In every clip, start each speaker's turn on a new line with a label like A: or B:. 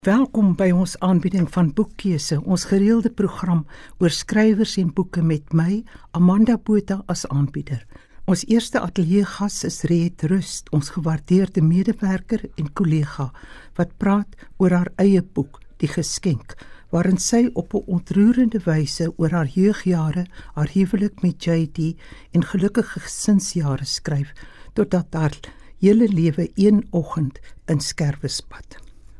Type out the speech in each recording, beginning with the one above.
A: Welkom by ons aanbieding van Boekkeuse, ons gereelde program oor skrywers en boeke met my, Amanda Botha, as aanbieder. Ons eerste ateljeegas is Reet Rust, ons gewaardeerde medewerker en kollega, wat praat oor haar eie boek, Die Geskenk, waarin sy op 'n ontroerende wyse oor haar jeugjare, haar huwelik met JD en gelukkige gesinsjare skryf, totdat haar hele lewe een oggend in skerwe spat.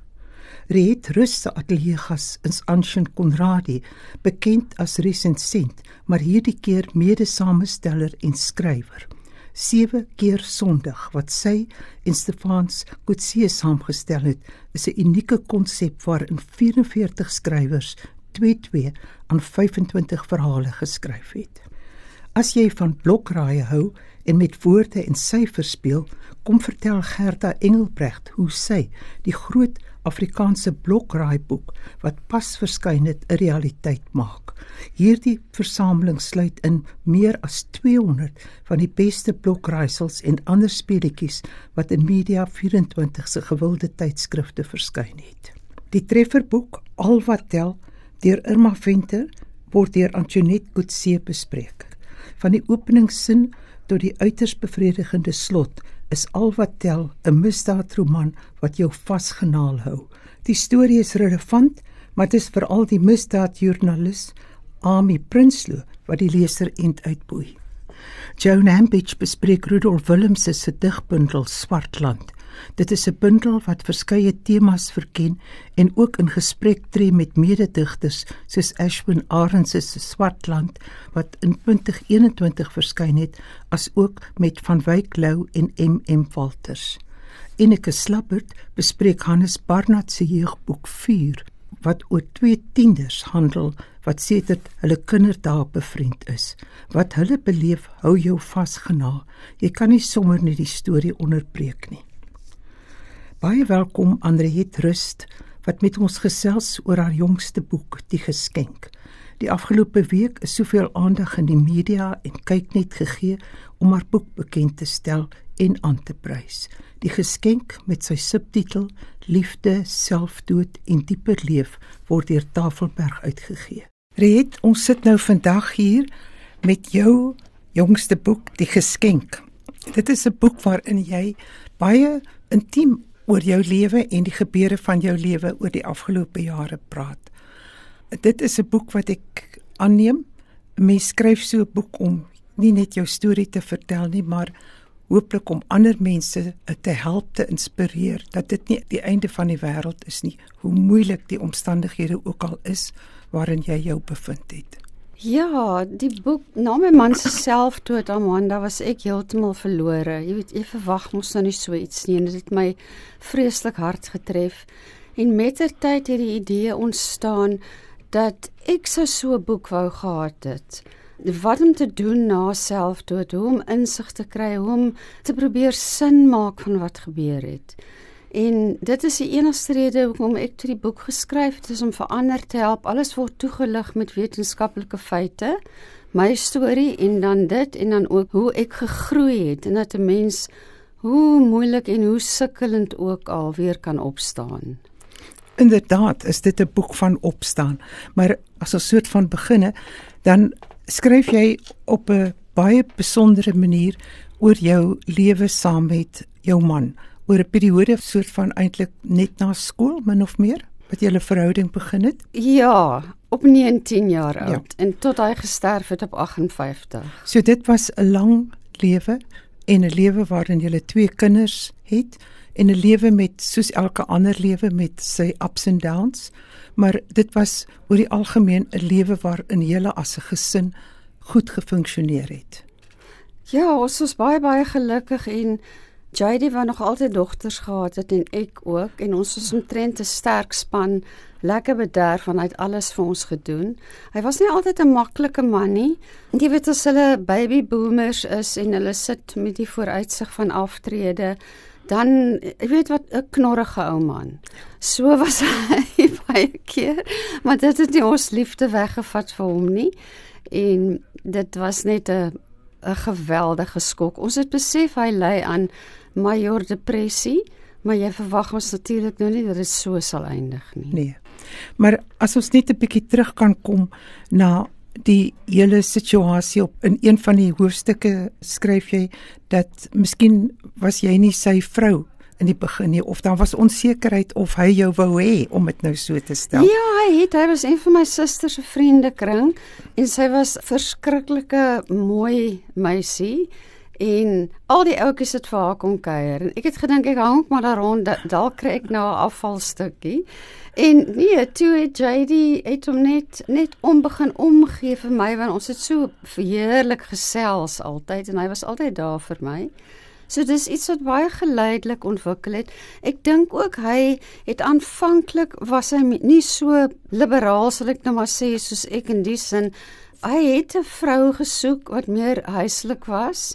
A: Reet Rust se ateljeegas is Anshin Conradie, bekend as resensent, maar hierdie keer mede-samesteller en skrywer. 7 keer Sondag, wat sy en Stefans Coetzee saamgestel het, is 'n unieke konsep waarin 44 skrywers 2-2 aan 25 verhale geskryf het. As jy van blokraaie hou en met woorde en syfers speel, kom vertel Gerda Engelbrecht hoe sy die groot Afrikaanse blokraaiboek wat pas verskyn het 'n realiteit maak. Hierdie versameling sluit in meer as 200 van die beste blokraaisels en ander speletjies wat in Media 24 se gewilde tydskrifte verskyn het. Die trefferboek Al wat tel deur Irma Venter word deur Antoinette Coetzee bespreek. Van die openingssin tot die uiters bevredigende slot is Al wat tel 'n misdaadroman wat jou vasgenaal hou. Die storie is relevant, maar dit is veral die misdaadjoernalis Amy Prinsloo wat die leser end uitboei. Joan Ambidge bespreek Rudolf Willemse se digbundel Swartland. Dit is 'n bundel wat verskeie temas verken en ook in gesprek tree met mededigters soos Ashwin Arendse se Swartland wat in 2021 verskyn het, as ook met Van Wyk Lou en M.M. Walters. Enneke Slabbert bespreek Hannes Barnard se jeugboek Vuur, wat oor 2 tieners handel wat sedert hulle kinderdae bevriend is. Wat hulle beleef hou jou vasgenaal. Jy kan nie sommer net die storie onderbreek nie. Baie welkom aan Reet Rust, wat met ons gesels oor haar jongste boek, Die Geskenk. Die afgelope week is soveel aandag in die media en kyknet gegee om haar boek bekend te stel en aan te prys. Die Geskenk met sy subtitel Liefde, Selfdood en Dieper Leef word deur Tafelberg uitgegee. Reet, ons sit nou vandag hier met jou jongste boek, Die Geskenk. Dit is 'n boek waarin jy baie intiem oor jou lewe en die gebeure van jou lewe oor die afgelope jare praat. Dit is 'n boek wat ek aanneem, mens skryf so 'n boek om nie net jou storie te vertel nie, maar hooplik om ander mense te help, te inspireer, dat dit nie die einde van die wêreld is nie, hoe moeilik die omstandighede ook al is waarin jy jou bevind het.
B: Ja, die boek, na my man se selfdood, Amanda, was ek heeltemal verlore. Jy weet, jy verwag mos nou nie so iets nie, en dit het my vreeslik hard getref. En mettertyd het die idee ontstaan dat ek sou so 'n boek wou gehad het. Wat om te doen na selfdood, hoe om insig te kry, hoe om te probeer sin maak van wat gebeur het. En dit is die enigste rede hoekom ek toe die boek geskryf het, is om vir ander te help. Alles word toegelig met wetenskaplike feite, my storie en dan ook hoe ek gegroei het, en dat 'n mens, hoe moeilik en hoe sukkelend ook al, weer kan opstaan.
A: Inderdaad is dit 'n boek van opstaan, maar as 'n soort van beginne, dan skryf jy op 'n baie besondere manier oor jou lewe saam met jou man, oor 'n periode soort van eintlik net na skool, min of meer, wat julle verhouding begin het?
B: Ja, op 19 jaar oud, en tot hy gesterf het op 58.
A: So dit was 'n lang lewe, en 'n lewe waarin julle 2 kinders het, en 'n lewe met, soos elke ander lewe, met sy ups and downs, maar dit was oor die algemeen 'n lewe waarin julle as 'n gesin goed gefunksioneer het.
B: Ja, ons was baie gelukkig, en JD wat nog altyd dogters gehad het, en ek ook, en ons was omtrent 'n sterk span, lekker bederf, en hy het alles vir ons gedoen. Hy was nie altyd 'n maklike man nie. Jy weet, as hulle baby boomers is, en hulle sit met die vooruitsig van aftrede, dan, jy weet wat, 'n knorrige ou man. So was hy baie keer, maar dit het nie ons liefde weggevat vir hom nie, en dit was net 'n geweldige skok. Ons het besef hy ly aan major depressie, Maar jy verwag ons natuurlik nou nie dat dit so sal eindig nie.
A: Nee. Maar as ons net 'n bietjie terug kan kom na die hele situasie in een van die hoofstukke skryf jy dat miskien was jy nie sy vrou in die begin nie, of daar was onsekerheid of hy jou wou hê, om dit nou so te stel.
B: Ja, hy was een van my suster se vriendekring en sy was verskriklike mooi meisie en al die ouetjies het vir haar kom kuier en ek het gedink ek hang maar daar rond, dalk kry ek nou 'n afvalstukkie. En nee, toe het JD het hom net begin omgee vir my, want ons het so heerlik gesels altyd en hy was altyd daar vir my. So dis iets wat baie geleidelik ontwikkel het. Ek dink ook hy het aanvanklik was hy nie so liberaal sal ek nou maar sê soos ek in die sin. Hy het 'n vrou gesoek wat meer huislik was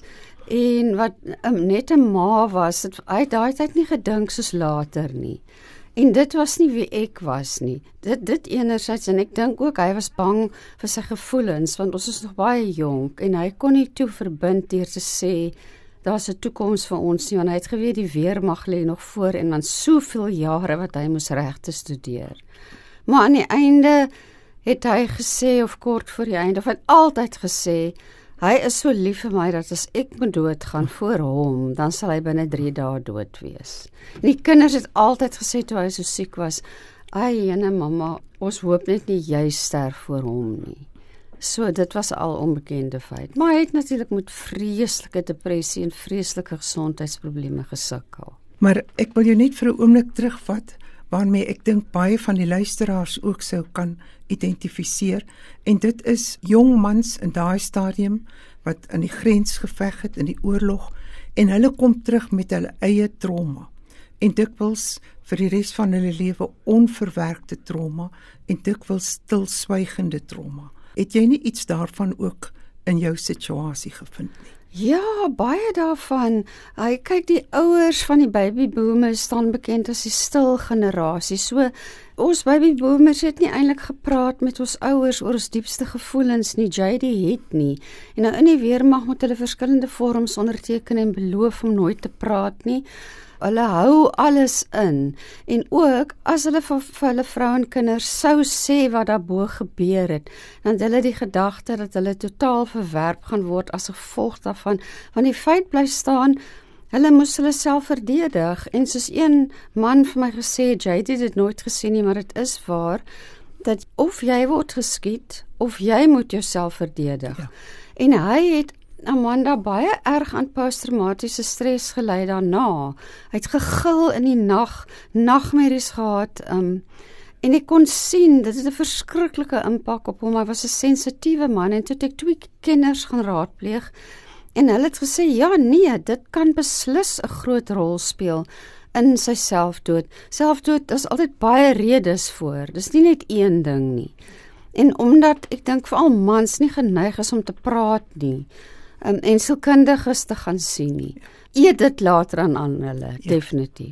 B: en wat net 'n ma was. Hy het daai tyd nie gedink soos later nie. En dit was nie wie ek was nie. Dit enerzijds, en ek dink ook hy was bang vir sy gevoelens, want ons is nog baie jonk, en hy kon nie toe verbind deur te sê, daar's 'n toekoms vir ons nie, want hy het geweet die weermag lê nog voor, en dan soveel jare wat hy moes regte studeer. Maar aan die einde het hy gesê, of kort voor die einde, of hy het altyd gesê, hy is so lief vir my, dat as ek moet doodgaan voor hom, dan sal hy binne 3 dae dood wees. En die kinders het altyd gesê, toe hy so siek was, ai, jene mamma, ons hoop net nie jy sterf voor hom nie. So, dit was al onbekende feit. Maar hy het natuurlik met vreeslike depressie en vreeslike gesondheidsprobleme gesukkel.
A: Maar ek wil jou net vir 'n oomblik terugvat, waarmee ek dink baie van die luisteraars ook sou kan identifiseer, en dit is jong mans in daai stadium wat in die grens geveg het in die oorlog, en hulle kom terug met hulle eie trauma, en dikwels vir die res van hulle lewe onverwerkte trauma, en dikwels stilswygende trauma. Het jy nie iets daarvan ook in jou situasie gevind nie?
B: Ja, baie daarvan. Kyk, die ouers van die babyboomers staan bekend as die stil generasie. So, ons babyboomers het nie eintlik gepraat met ons ouers oor ons diepste gevoelens nie. JD het nie. En nou in die weermag moet hulle verskillende vorms onderteken en beloof om nooit te praat nie. Hulle hou alles in, en ook as hulle vir hulle vrou en kinders sou sê wat daarbo gebeur het, dan het hulle die gedagte dat hulle totaal verwerp gaan word as gevolg daarvan, want die feit bly staan, hulle moes hulle self verdedig, en soos een man vir my gesê, JD het dit nooit gesê nie, maar dit is waar, dat of jy word geskiet, of jy moet jouself verdedig. Ja. En hy het Amanda baie erg aan posttraumatiese stres gelei daarna. Hy het gegil in die nag, nagmerries gehad, en ek kon sien, dit het 'n verskriklike impak op hom. Hy was 'n sensitiewe man, en toe het ek 2 kenners gaan raadpleeg, en hulle het gesê, ja nee, dit kan beslis 'n groot rol speel in sy selfdood. Selfdood, daar's altyd baie redes voor, dis nie net een ding nie. En omdat, ek dink veral mans nie geneig is om te praat nie, en sielkundiges te gaan sien nie. Eet dit later aan hulle, ja. Definitief.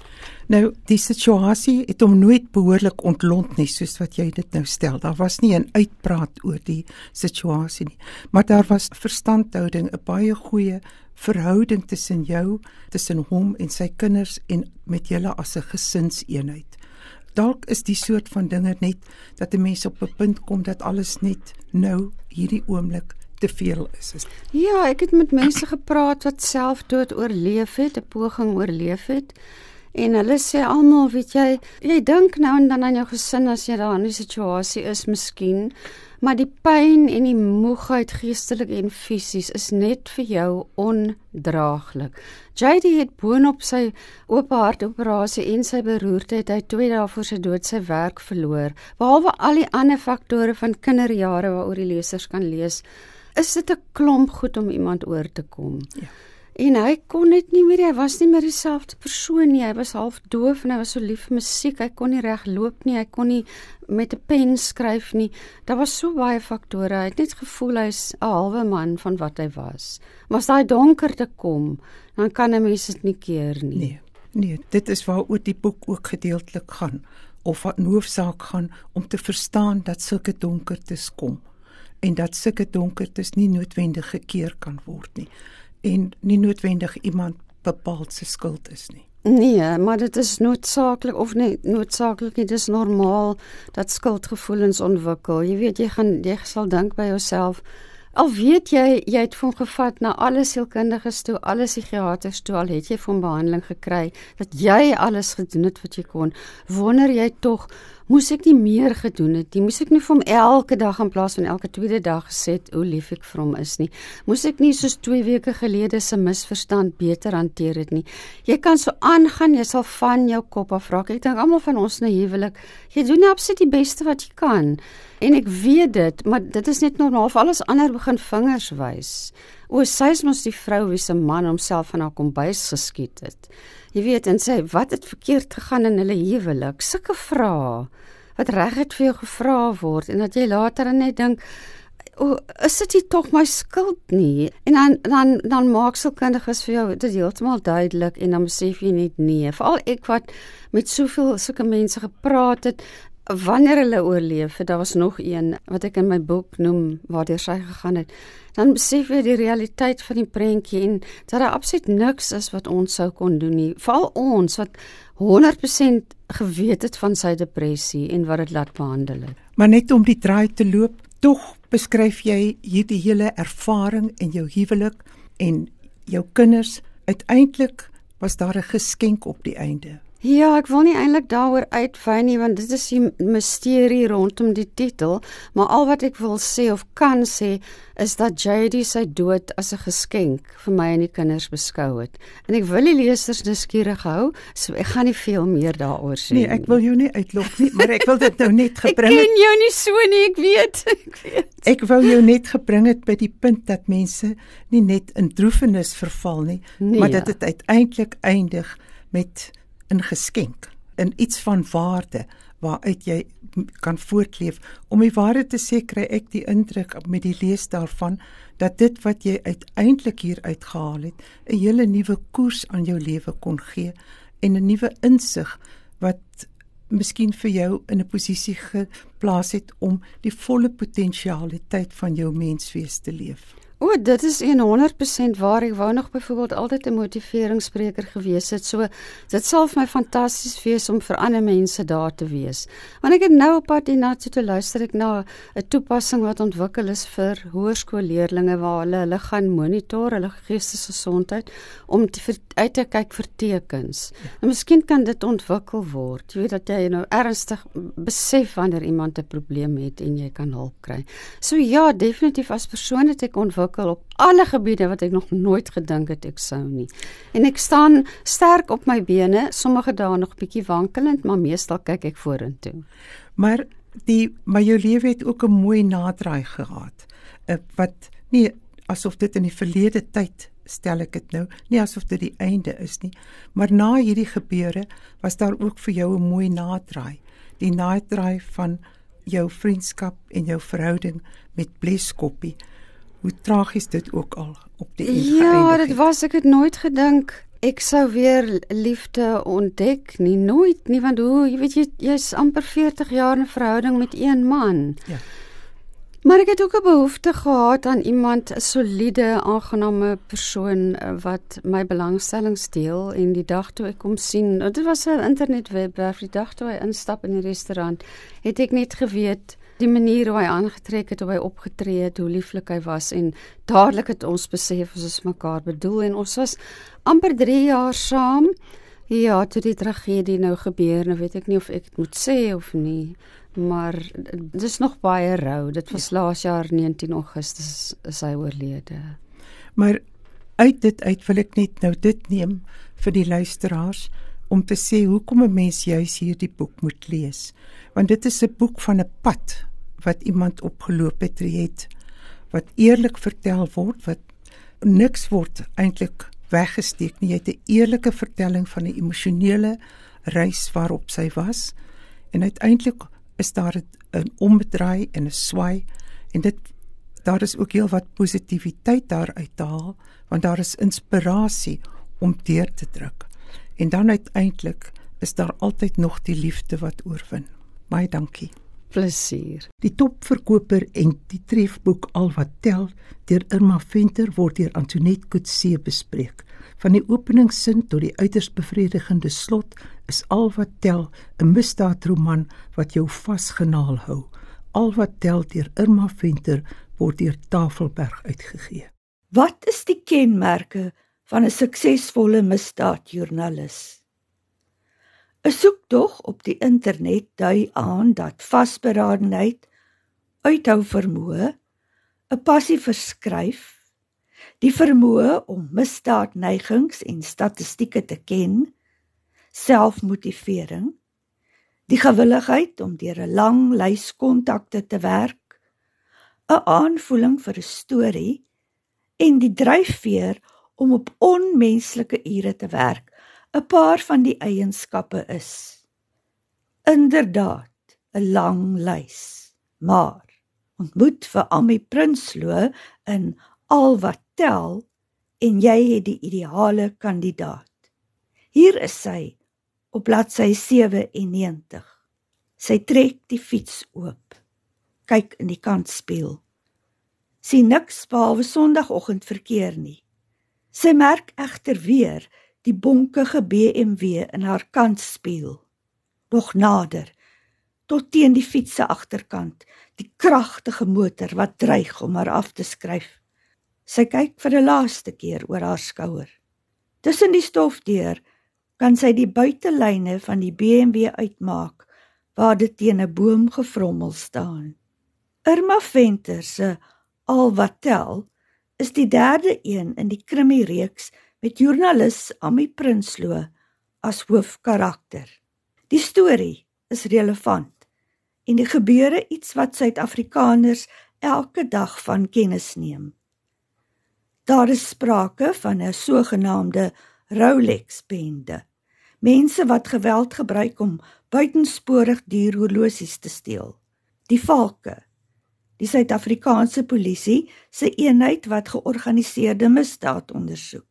A: Nou, die situasie het hom nooit behoorlik ontlont nie, soos wat jy dit nou stel. Daar was nie 'n uitpraat oor die situasie nie, maar daar was verstandhouding, 'n baie goeie verhouding tussen jou, tussen hom en sy kinders, en met julle as 'n gesinseenheid. Dalk is die soort van dinge net, dat 'n mens op 'n punt kom, dat alles net nou, hierdie oomblik, te veel is.
B: Ja, ek het met mense gepraat wat selfdood oorleef het, 'n poging oorleef het, en hulle sê almal, weet jy dink nou en dan aan jou gesin as jy daar in die situasie is miskien, maar die pyn en die moegheid geestelik en fisies is net vir jou ondraaglik. JD het boonop sy oop hartoperasie en sy beroerdheid, hy 2 dae voor sy dood sy werk verloor, behalwe al die ander faktore van kinderjare waaroor die lesers kan lees, is dit 'n klomp goed om iemand oor te kom. Ja. En hy kon net nie meer, hy was nie meer dieselfde persoon nie, hy was half doof en hy was so lief vir musiek, hy kon nie reg loop nie, hy kon nie met 'n pen skryf nie, daar was so baie faktore, hy het net gevoel hy's 'n halwe man van wat hy was. Maar as daai donkerte kom, dan kan 'n mens dit nie keer nie.
A: Nee, dit is waaroor die boek ook gedeeltelik gaan, of wat in hoofsaak gaan, om te verstaan dat sulke donkertes kom, en dat sulke donkertes nie noodwendig gekeer kan word nie, en nie noodwendig iemand bepaald se skuld is nie.
B: Nee, maar dit is noodsaaklik of nie noodsaaklik nie, dis normaal dat skuldgevoelens ontwikkel. Jy weet, jy sal dink by jouself, al weet jy het vir hom gevat na alle sielkundiges toe, alle psigiaters toe, al het jy vir hom behandeling gekry, dat jy alles gedoen het wat jy kon, wonder jy tog, moes ek nie meer gedoen het nie, moes ek nie vir hom elke dag in plaas van elke tweede dag gesê het, hoe lief ek vir hom is nie, moes ek nie soos 2 weke gelede se misverstand beter hanteer het nie. Jy kan so aangaan, jy sal van jou kop af raak. Ek dink almal van ons in 'n huwelik, jy doen absoluut die beste wat jy kan. En ek weet dit, maar dit is net normaal, vir alles ander begin vingers wys. Sy is mos die vrou wie se man homself van haar kombuis geskiet het. Jy weet, en sê, wat het verkeerd gegaan in hulle huwelik? Sulke vrae, wat reguit vir jou gevra word, en dat jy later net dink, is dit nie tog my skuld nie? En dan maak sielkundiges vir jou dit heeltemal duidelik, en dan besef jy net nee. Veral ek wat met soveel sulke mense gepraat het, wanneer hulle oorleef, daar was nog een wat ek in my boek noem, waardeur sy gegaan het, dan besef jy die realiteit van die prentjie en dat daar absoluut niks is wat ons sou kon doen nie. Veral ons wat 100% geweet het van sy depressie en wat dit laat behandel het.
A: Maar net om die draai te loop, tog beskryf jy hierdie hele ervaring in jou huwelik en jou kinders. Uiteindelik was daar 'n geskenk op die einde.
B: Ja, ek wil nie eintlik daaroor uitwy nie, want dit is die misterie rondom die titel, maar al wat ek wil sê of kan sê, is dat JD sy dood as 'n geskenk vir my en die kinders beskou het. En ek wil die lesers nuuskierig hou, so ek gaan nie veel meer daaroor sê.
A: Nee, ek wil jou nie uitlok nie, maar ek wil dit nou net gebring
B: het. Ek ken jou nie so nie, ek weet.
A: Ek wou jou net gebring het by die punt dat mense nie net in droefenis verval nie, maar dat dit uiteindelik eindig met 'n geskenk, in iets van waarde, waaruit jy kan voortleef. Om die waarheid te sê, kry ek die indruk met die lees daarvan, dat dit wat jy uiteindelik hier uitgehaal het, 'n hele nuwe koers aan jou lewe kon gee, en 'n nuwe insig, wat miskien vir jou in 'n posisie geplaas het, om die volle potentialiteit van jou menswees te leef.
B: Dit is 100% waar. Ek wou nog byvoorbeeld altyd 'n motiveringsspreker gewees het, so dit sal vir my fantasties wees om vir ander mense daar te wees. Want ek het nou op pad hiernatoe te luister ek na 'n toepassing wat ontwikkel is vir hoërskoolleerlinge, waar hulle gaan monitor hulle geestesgesondheid om uit te kyk vir tekens. En miskien kan dit ontwikkel word. Jy weet dat jy nou ernstig besef wanneer iemand 'n probleem het en jy kan hulp kry. So ja, definitief as persoon het ek ontwikkel op alle gebiede wat ek nog nooit gedink het ek sou nie. En ek staan sterk op my bene, sommige dae nog bietjie wankelend, maar meestal kyk ek vorentoe.
A: Maar jou lewe het ook 'n mooi nadraai gehad. Wat nie asof dit in die verlede tyd, stel ek dit nou, nie asof dit die einde is nie, maar na hierdie gebeure was daar ook vir jou 'n mooi nadraai. Die nadraai van jou vriendskap en jou verhouding met Bleskoppie. Hoe tragies dit ook al op die einde
B: geëindig het. Dit was, ek het nooit gedink ek sou weer liefde ontdek nie, nooit nie, want jy weet, jy's amper 40 jaar in 'n verhouding met een man. Ja. Maar ek het ook 'n behoefte gehad aan iemand, 'n soliede, aangename persoon wat my belangstellings deel, en die dag toe ek kom sien, dit was 'n internetwebwerf, die dag toe hy instap in die restaurant, het ek net geweet, die manier hoe hy aangetrek het, hoe hy opgetree het, hoe lieflik hy was, en dadelik het ons besef, ons is mekaar bedoel, en ons was amper 3 jaar saam. Ja, toe die tragedie nou gebeur, nou weet ek nie of ek het moet sê of nie, maar dit is nog baie rou. Dit was laas jaar 19 Augustus is hy oorlede.
A: Maar uit wil ek net nou dit neem vir die luisteraars, om te sê hoekom 'n mens juis hierdie boek moet lees. Want dit is 'n boek van 'n pad wat iemand opgeloop het, wat eerlik vertel word, wat niks word eintlik weggesteek nie. Jy het 'n eerlike vertelling van 'n emosionele reis waarop sy was, en uiteindelik is daar 'n omdraai en 'n swaai, en daar is ook heel wat positiwiteit daaruit te haal, want daar is inspirasie om deur te druk. En dan uiteindelik is daar altyd nog die liefde wat oorwin. Baie dankie.
B: Plesier.
A: Die topverkoper en die trefboek Al wat tel deur Irma Venter word deur Antoinette Coetzee bespreek. Van die openingssin tot die uiters bevredigende slot is Al wat tel 'n misdaadroman wat jou vasgenaal hou. Al wat tel deur Irma Venter word deur Tafelberg uitgegee.
C: Wat is die kenmerke van 'n suksesvolle misdaadjoernalis? 'n Soektog op die internet dui aan dat vasberadenheid, uithou vermoë, 'n passie vir skryf, die vermoë om misdaadneigings en statistieke te ken, selfmotivering, die gewilligheid om deur 'n lang lys kontakte te werk, 'n aanvoeling vir 'n storie en die dryfveer om op onmenslike ure te werk, 'n paar van die eienskappe is. Inderdaad, 'n lang lys, maar ontmoet vir Ami Prinsloo in Al wat tel en jy het die ideale kandidaat. Hier is sy op bladsy 97. Sy trek die fiets oop, kyk in die kantspieël. Sien niks behalwe Sondagoggend verkeer nie. Sy merk egter weer die bonkige BMW in haar kantspieël. Nog nader, tot teen die fiets se agterkant, die kragtige motor wat dreig om haar af te skryf. Sy kyk vir 'n laaste keer oor haar skouer. Tussen die stof deur kan sy die buitelyne van die BMW uitmaak, waar dit teen 'n boom gevrommel staan. Irma Venter se Al wat tel is die derde een in die krimi-reeks met joernalis Ami Prinsloo as hoofkarakter. Die storie is relevant en die gebeure iets wat Suid-Afrikaners elke dag van kennis neem. Daar is sprake van 'n sogenaamde Rolex-bende, mense wat geweld gebruik om buitensporig duur horlosies te steel. Die Valke, die Suid-Afrikaanse polisie se eenheid wat georganiseerde misdaad ondersoek.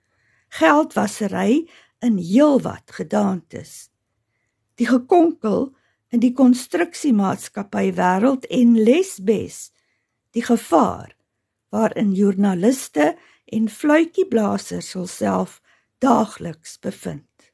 C: Geldwasery in heelwat gedaantes. Die gekonkel in die konstruksiemaatskappy wêreld en Lesbes, die gevaar waarin joernaliste en fluitjieblasers hulself daagliks bevind.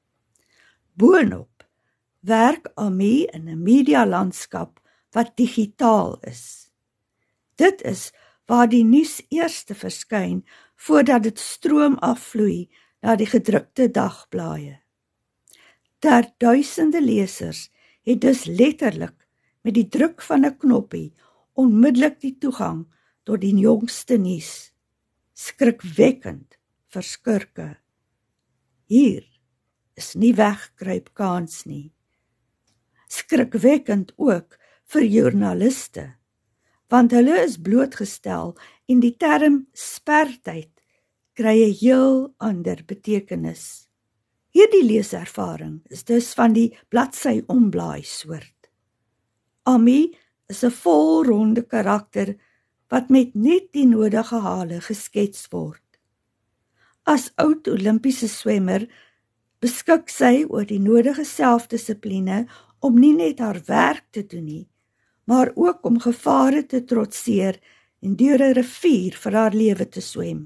C: Boonop werk Ami in 'n medialandskap wat digitaal is. Dit is waar die nuus eers verskyn voordat dit stroom afvloei na die gedrukte dagblaaie. Duisende lesers het dus letterlik met die druk van 'n knoppie onmiddellik die toegang tot die jongste nuus. Skrikwekkend vir skurke. Hier is nie wegkruipkans nie. Skrikwekkend ook vir joernaliste, want hulle is blootgestel en die term spertyd kry 'n heel ander betekenis. Hierdie leeservaring is dus van die bladsy omblaai soort. Ami is 'n volronde karakter wat met net die nodige hale geskets word. As oud Olimpiese swemmer beskik sy oor die nodige selfdissipline om nie net haar werk te doen nie, maar ook om gevare te trotseer en deur 'n rivier vir haar lewe te swem.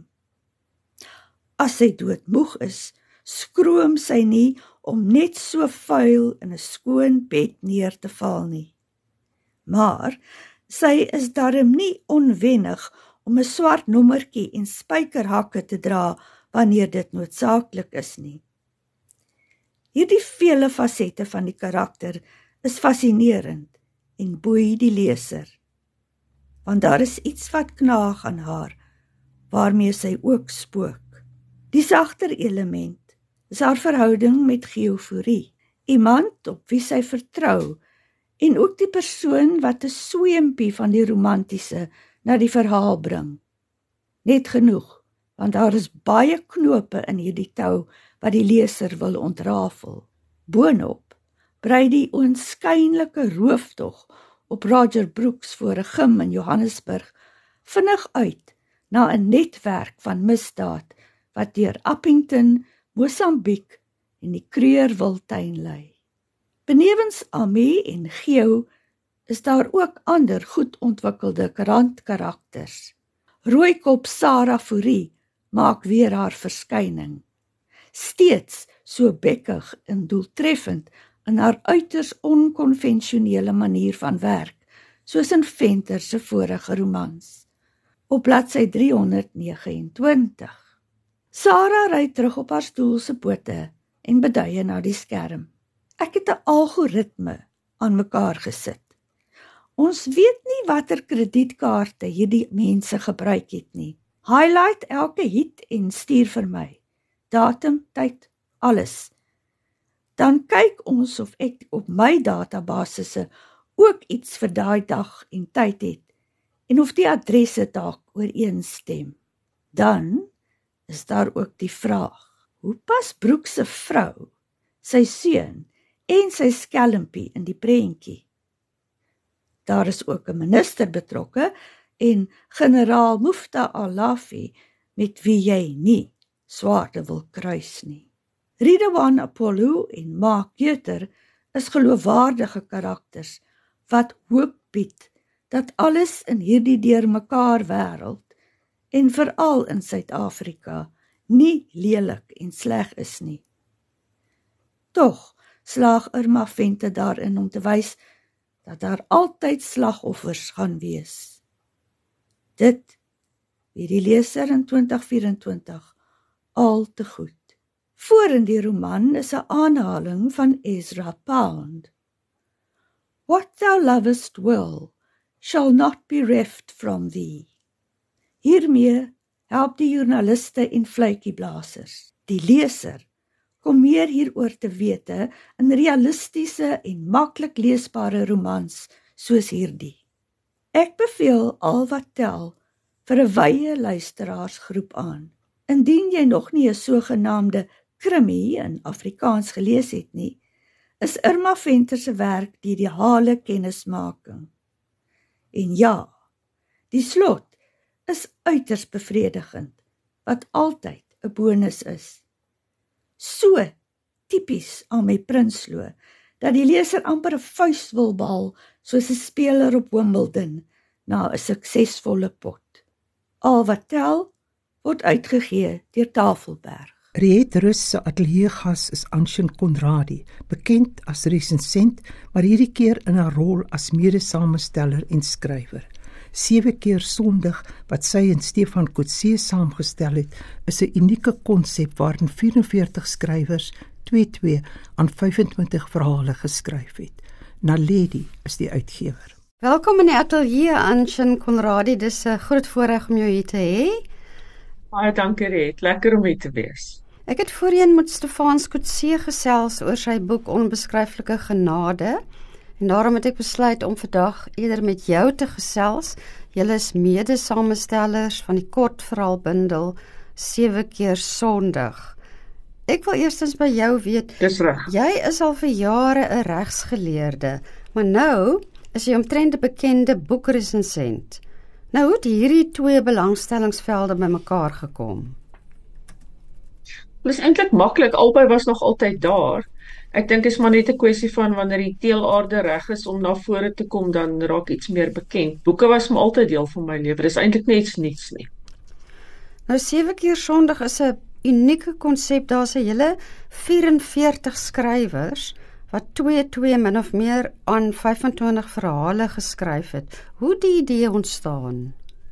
C: As sy doodmoeg is, skroom sy nie om net so vuil in 'n skoon bed neer te val nie. Maar sy is darm nie onwennig om 'n swart nommertjie en spykerhakke te dra wanneer dit noodsaaklik is nie. Hierdie vele fasette van die karakter is fascinerend en boei die leser, want daar is iets wat knaag aan haar, waarmee sy ook spook. Die sagter element is haar verhouding met Geoforie, iemand op wie sy vertrou, en ook die persoon wat 'n sweempie van die romantiese na die verhaal bring. Net genoeg, want daar is baie knope in hierdie tou wat die leser wil ontrafel. Boonop brei die oënskynlike rooftog op Roger Brooks voor 'n gim in Johannesburg vinnig uit na 'n netwerk van misdaad wat deur Appington, Mosambiek en die Krugerwiltuin lei. Benewens Ami en Geo is daar ook ander goed ontwikkelde randkarakters. Rooikop Sarah Fourie maak weer haar verskyning. Steeds so bekkig en doeltreffend in haar uiters onkonvensionele manier van werk, soos in Venter se vorige romans. Op bladsy 329. Sarah ry terug op haar stoel se pote en beduie na die skerm. Ek het 'n algoritme aan mekaar gesit. Ons weet nie watter kredietkaarte hierdie mense gebruik het nie. Highlight elke hit en stuur vir my. Datum, tyd, alles. Dan kyk ons of ek op my databasisse ook iets vir daai dag en tyd het en of die adresse dalk ooreenstem. Dan is daar ook die vraag, hoe pas Brooke se vrou, sy seun en sy skelmpie in die prentjie? Daar is ook 'n minister betrokke en generaal Mufta Alafi met wie jy nie swaarde wil kruis nie. Ridwan Apollo en Mark Jeter is geloofwaardige karakters wat hoop bied dat alles in hierdie deurmekaar wêreld en veral in Suid-Afrika nie lelik en sleg is nie. Tog slaag Irma Venter daarin om te wys dat daar altyd slagoffers gaan wees. Dit weet die leser in 2024 al te goed. Voor in die roman is 'n aanhaling van Ezra Pound. What thou lovest well shall not be reft from thee. Hiermee help die joernaliste en fluitjieblasers die leser om meer hieroor te wete in realistiese en maklik leesbare romans soos hierdie. Ek beveel Al wat tel vir 'n wye luisteraarsgroep aan. Indien jy nog nie 'n sogenaamde krimi in Afrikaans gelees het nie, is Irma Venter se werk die ideale kennismaking. En ja, die slot is uiters bevredigend, wat altyd 'n bonus is. So tipies aan my Prinsloo, dat die leser amper 'n vuis wil bal, soos 'n speler op Wimbledon, na 'n suksesvolle pot. Al wat tel, word uitgegee deur Tafelberg.
A: Riet Rus se ateljeegas is Anshin Conradie, bekend as resensent, maar hierdie keer in 'n rol as mede-samesteller en skrywer. 7 keer Sondag, wat sy en Stefan Coetzee saamgestel het, is 'n unieke konsep waarin 44 skrywers 2-2 aan 25 verhale geskryf het. Naledi is die uitgewer.
B: Welkom in die ateljee, Anshin Conradie. Dis 'n groot voorreg om jou hier te hê.
D: Baie dankie, Riet. Lekker om hier te wees.
B: Ek het voorheen met Stefan Coetzee gesels oor sy boek Onbeskryflike Genade, en daarom het ek besluit om vandag eerder met jou te gesels. Julle is mede-samestellers van die kortverhaalbundel 7 keer Sondag. Ek wil eerstens by jou weet,
D: Dis reg.
B: jy is al vir jare 'n regsgeleerde, maar nou is jy omtrent 'n bekende boekresensent. Nou, hoe het hierdie twee belangstellingsvelde bymekaar gekom?
D: Dit is eintlik maklik, albei was nog altyd daar. Ek dink is maar net 'n kwessie van wanneer die teelaarde reg is om na vore te kom, dan raak iets meer bekend. Boeke was maar altyd deel van my lewe. Dis eintlik niets nie.
B: Nou, 7 keer Sondag is 'n unieke konsep. Daar's 'n hele 44 skrywers wat 2-2 min of meer aan 25 verhale geskryf het. Hoe het die idee ontstaan?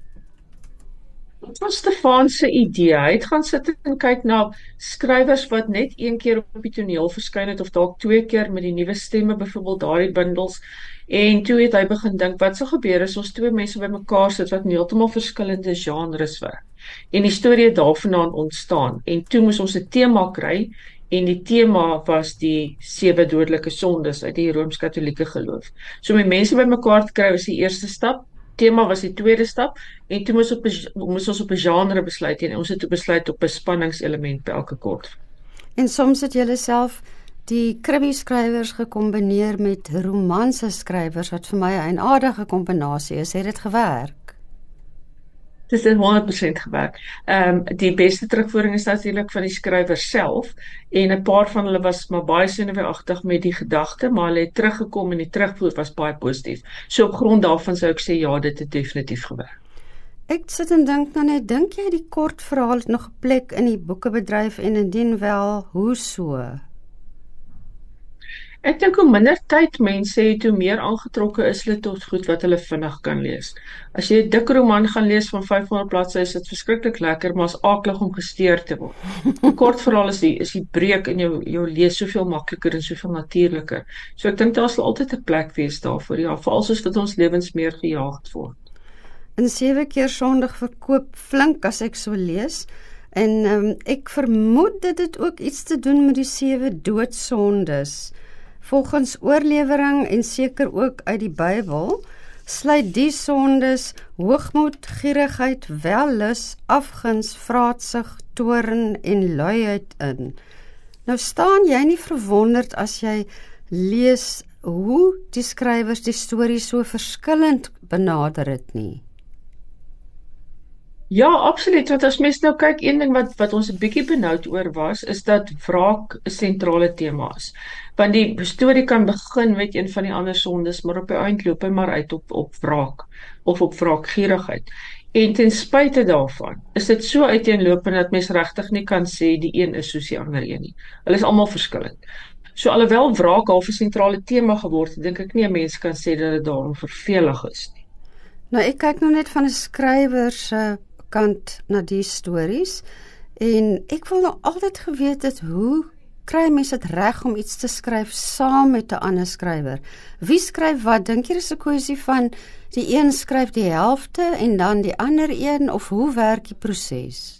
D: Dit was Stefan se idee. Hy het gaan sit en kyk na skrywers wat net 1 keer op die toneel verskyn het of dalk 2 keer met die nuwe stemme, byvoorbeeld daardie bundels. En toe het hy begin dink, wat sou gebeur as ons 2 mense bymekaar sit wat heeltemal verskillende genres werk. En die storie het daarvandaan ontstaan. En toe moes ons 'n tema kry, en die tema was die 7 dodelike sondes uit die Rooms-Katolieke geloof. So om die mense bymekaar te kry was die eerste stap. Tema was die tweede stap, en toe moes ons op 'n genre besluit, en ons het toe besluit op 'n spanningselement by elke kort.
B: En soms het julle self die krimi-skrywers gekombineer met romanse skrywers, wat vir my 'n aardige kombinasie is. Het dit gewerk?
D: Dit het 100% gewerk. Die beste terugvoering is natuurlik van die skrywer self en 'n paar van hulle was maar baie senuweeagtig met die gedagte, maar hulle het teruggekom en die terugvoer was baie positief. So op grond daarvan sou ek sê ja, dit het definitief gewerk.
B: Ek sit en dink nou net, dink jy die kort verhaal het nog 'n plek in die boekebedryf en indien wel, hoe so?
D: Ek dink hoe minder tyd mense het, hoe meer aangetrokke is hulle tot goed wat hulle vinnig kan lees. As jy 'n dik roman gaan lees van 500 bladsye, is dit verskriklik lekker, maar is aaklig om gesteer te word. 'n Kort verhaal is die breek in jou lees soveel makliker en soveel natuurliker. So ek dink daar sal altyd 'n plek wees daarvoor, ja, veral soos wat ons lewens meer gejaagd word.
B: In 7 keer Sondag verkoop flink as ek so lees. En ek vermoed dit het ook iets te doen met die 7 doodsondes. Volgens oorlewering en seker ook uit die Bybel, sluit die sondes hoogmoed, gierigheid, wellus, afguns, vraatsig, toorn en luiheid in. Nou staan jy nie verwonderd as jy lees hoe die skrywers die storie so verskillend benader het nie.
D: Ja, absoluut, want as mens nou kyk, een ding wat ons 'n bietjie benoud oor was, is dat wraak 'n sentrale tema is. Want die storie kan begin met een van die ander sondes, maar op die eind loop hy maar uit op wraak of op wraakgierigheid. En ten spyte daarvan is dit so uiteenlopend dat mens regtig nie kan sê die een is soos die ander een nie. Hulle is almal verskillend. So alhoewel wraak half 'n sentrale tema geword het, dink ek nie 'n mens kan sê dat dit daarom vervelig is nie.
B: Nou ek kyk nou net van 'n skrywer se kant na die stories en ek wil nou altyd geweet het, hoe kry mense dit reg om iets te skryf saam met 'n ander skrywer? Wie skryf wat? Dink jy dis 'n kwessie van die een skryf die helfte en dan die ander een, of hoe werk die proses?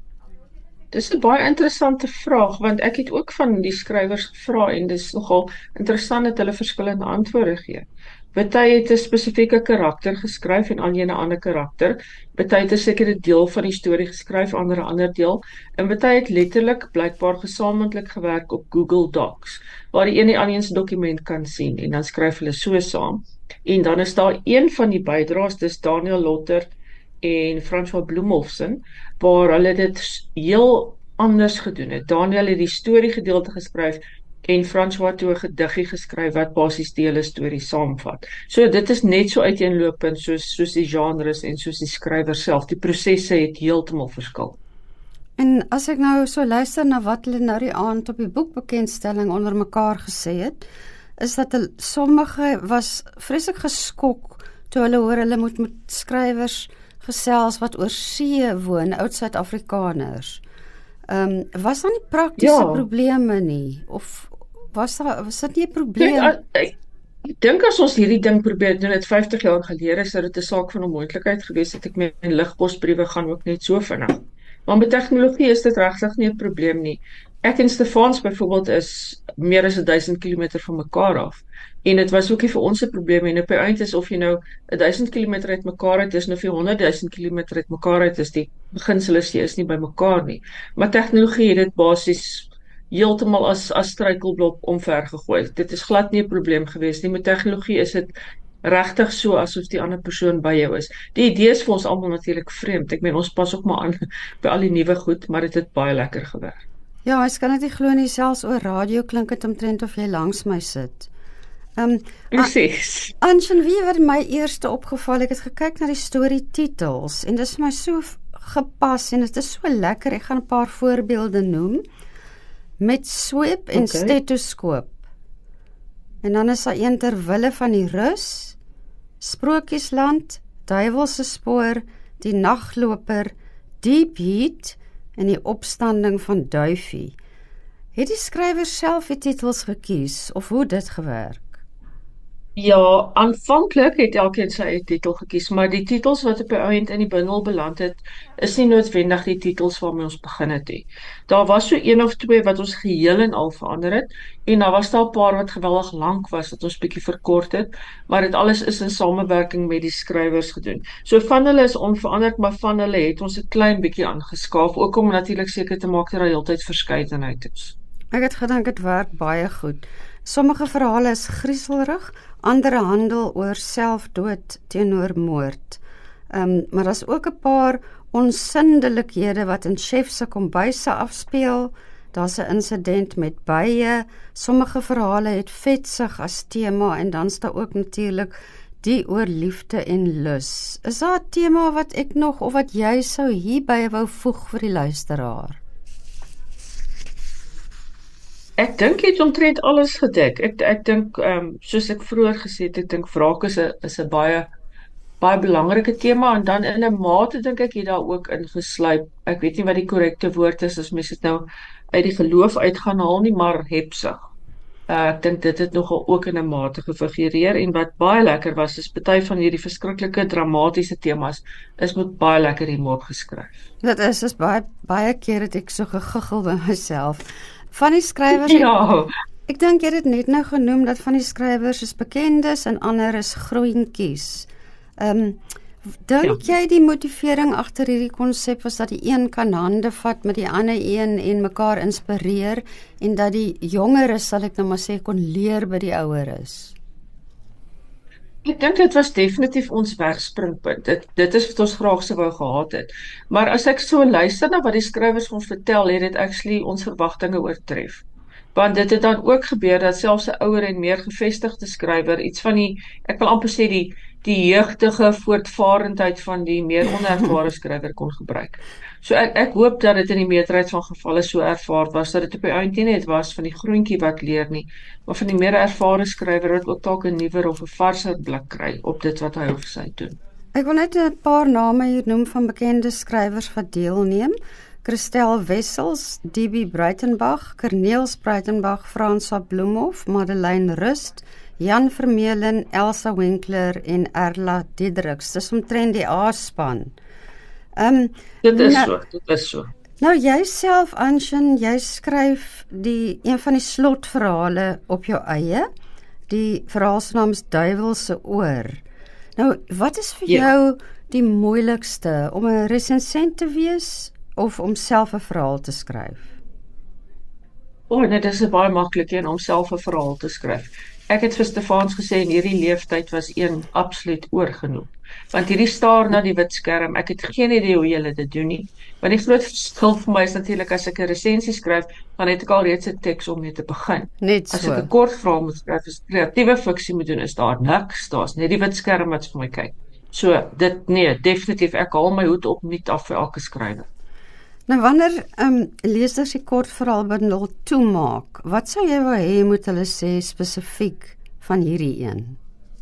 D: Dis 'n baie interessante vraag, want ek het ook van die skrywers gevra en dis nogal interessant dat hulle verskillende antwoorde gee. Party het 'n spesifieke karakter geskryf en ander 'n ander karakter. Party het 'n sekere deel van die storie geskryf, ander 'n ander deel. En party het letterlik blykbaar gesamentlik gewerk op Google Docs, waar die een die ander se dokument kan sien en dan skryf hulle so saam. En dan is daar een van die bydraes, dis Daniel Lotter en François Bloemhofsen, waar hulle dit heel anders gedoen het. Daniel het die storie gedeelte geskryf en François toe 'n gediggie geskryf wat basies die hele storie saamvat. So dit is net so uiteenlopend soos die genres en soos die skrywer self. Die prosesse het heeltemal verskil.
B: En as ek nou so luister na wat hulle nou die aand op die boekbekendstelling onder mekaar gesê het, is dat sommige was vreeslik geskok toe hulle hoor hulle moet met skrywers gesels wat oor see woon, oud Suid-Afrikaners. Was daar nie praktiese probleme nie? Of was dit nie 'n probleem?
D: Ek dink as ons hierdie ding probeer doen, dit 50 jaar gelede, sou dit 'n saak van onmoontlikheid gewees het. Ek meen ligposbriewe gaan ook net so vinnig. Maar met tegnologie is dit regtig nie 'n probleem nie. Ek en Stefans byvoorbeeld is meer as 1000 km van mekaar af. En dit was ook nie vir ons 'n probleem en op die eind is of jy nou 1000 km uit mekaar uit is, of jy 100.000 km uit mekaar uit is, die beginsel is nie by mekaar nie. Maar tegnologie het dit basies heeltemal as struikelblok omvergegooi. Dit is glad nie 'n probleem gewees nie. Met tegnologie is dit regtig so asof die ander persoon by jou is. Die idee is vir ons almal natuurlik vreemd. Ek meen ons pas ook maar aan by al die nuwe goed, maar dit het baie lekker gewerk.
B: Ja, ek kan dit nie glo nie, selfs oor radio klink dit omtrent of jy langs my sit.
D: Presies.
B: Anshin, wie wat my eerste opgeval, ek het gekyk na die storietitels en dit is my so gepas en dit is so lekker. Ek gaan 'n paar voorbeelde noem. Met sweep en stetoskoop. En dan is daar een ter wille van die rus, Sprokiesland, Duiwelse spoor, Die nagloper, Deep Heat en Die opstanding van Duifie. Het die skrywer self die titels gekies of hoe dit gewerk?
D: Ja, aanvanklik het elkeen sy eie titel gekies, maar die titels wat op die eind in die bundel beland het, is nie noodwendig die titels waarmee ons begin het nie. Daar was so een of twee wat ons geheel en al verander het, en daar was daar 'n paar wat geweldig lank was, wat ons bietjie verkort het, maar dit alles is in samewerking met die skrywers gedoen. So van hulle is onveranderd, maar van hulle het ons 'n klein bietjie aangeskaaf, ook om natuurlik seker te maak dat daar heeltyd verskeidenheid is.
B: Ek het gedink dit werk baie goed. Sommige verhale is grieselrig, ander handel oor selfdood teenoor moord. Maar daar's ook 'n paar onsinnelikhede wat in chef se kombuise afspeel. Daar's 'n insident met bye. Sommige verhale het vetsig as tema en dan staan ook natuurlik die oor liefde en lus. Is daar 'n tema wat ek nog of wat jy sou hierby wou voeg vir die luisteraar?
D: Ek dink jy het omtrent alles gedek. Ek dink soos ek vroeër gesê het, ek dink wraak is 'n baie belangrike tema en dan in 'n mate dink ek jy daar ook ingesluip. Ek weet nie wat die korrekte woord is as mens dit nou uit die geloof uit gaan haal nie, maar hepsig. Ek dink dit het nogal ook in 'n mate gefigureer en wat baie lekker was is party van hierdie verskriklike dramatiese temas is met baie lekker humor geskryf.
B: Dit is baie keer het ek so gegiggel by myself. Van die skrywers
D: Ja.
B: Ek dink jy het dit net nou genoem dat van die skrywers is bekendes en ander is groentjies. Dink jy die motivering agter hierdie konsep was dat die een kan hande vat met die ander een en mekaar inspireer en dat die jongeres, sal ek nou maar sê, kon leer by die oueres?
D: Ek dink dit was definitief ons wegspringpunt. Dit is wat ons graag sou wou gehad het. Maar as ek so luister na wat die skrywers ons vertel, het dit actually ons verwagtinge oortref. Want dit het dan ook gebeur dat selfs 'n ouer en meer gevestigde skrywer iets van ek wil amper sê die jeugdige voortvarendheid van die meer onervare skrywer kon gebruik. So ek hoop dat dit in die meerderheid van gevalle so ervaar was dat dit op die einde nie net was van die groentjie wat leer nie, maar van die meer ervare skrywer wat ook dalk 'n nuwer of 'n varser blik kry op dit wat hy of sy doen.
B: Ek wil net 'n paar name hier noem van bekende skrywers wat deelneem. Christel Wessels, D.B. Breitenbach, Corneels Breitenbach, Fransa Bloemhof, Madeleine Rust, Jan Vermeulen, Elsa Winkler en Erla Diedericks. Dis omtrent die A-span.
D: Dit is so.
B: Nou jouself, Anshin, jy skryf een van die slotverhale op jou eie. Die verhaal se naam is Duiwel se Oor. Nou, wat is vir jou die moeilikste, om 'n resensent te wees of om self 'n verhaal te skryf?
D: Dit is 'n baie maklike een om self 'n verhaal te skryf. Ek het vir Stefans gesê in hierdie leeftyd was een absoluut oorgenoem. Want hierdie staar na die wit skerm, ek het geen idee hoe julle dit doen nie. Want die groot verskil vir my is natuurlik as ek 'n resensie skryf, dan het ek al reeds 'n teks om mee te begin.
B: Net so.
D: As ek 'n kort verhaal moet skryf, as kreatiewe fiksie moet doen, is daar niks, daar's net die wit skerm wat vir my kyk. So definitief ek haal my hoed op nie af vir elke skrywer.
B: Nou wanneer lesers die kortverhaalbundel toemaak, wat sou jy wou hê moet hulle sê spesifiek van hierdie een?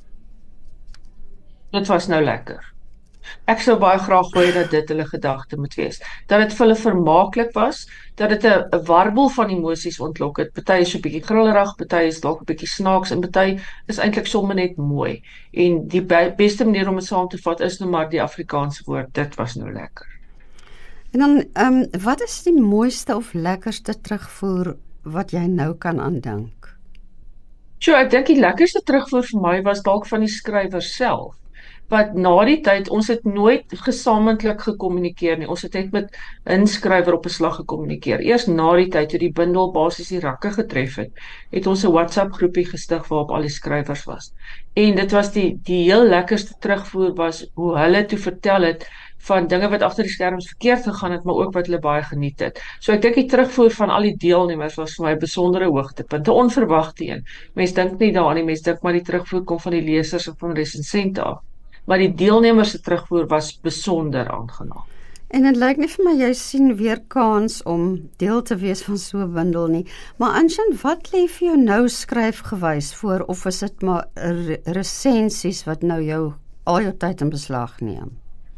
D: Dit was nou lekker. Ek sou baie graag wou hê dat dit hulle gedagte moet wees. Dat dit vir hulle vermaaklik was, dat dit 'n warbel van emosies ontlok het. Party is so 'n bietjie grillerig, party is dalk 'n bietjie snaaks en party is eintlik sommer net mooi. En die beste manier om dit saam te vat is nou maar die Afrikaanse woord, dit was nou lekker.
B: En dan, wat is die mooiste of lekkerste terugvoer wat jy nou kan aandink?
D: Ek dink die lekkerste terugvoer vir my was dalk van die skrywer self. Wat na die tyd, ons het nooit gesamentlik gekommunikeer nie. Ons het net met 'n skrywer op 'n slag gekommunikeer. Eers na die tyd toe die bundel basies die rakke getref het ons 'n WhatsApp groepie gestig waarop al die skrywers was. En dit was die heel lekkerste terugvoer was hoe hulle toe vertel het van dinge wat agter die skerms verkeerd gegaan het, maar ook wat hulle baie geniet het. So ek dink die terugvoer van al die deelnemers was vir my 'n besondere hoogtepunt, 'n onverwagte een. Mens dink nie daaraan nie, mens dink maar die terugvoer kom van die lesers of van resensente af. Maar die deelnemers se terugvoer was besonder aangenaam.
B: En dit lyk nie vir my jy sien weer kans om deel te wees van so 'n bundel nie. Maar Anshin, wat lê vir jou nou skryfgewys voor of is dit maar resensies wat nou al jou tyd in beslag neem?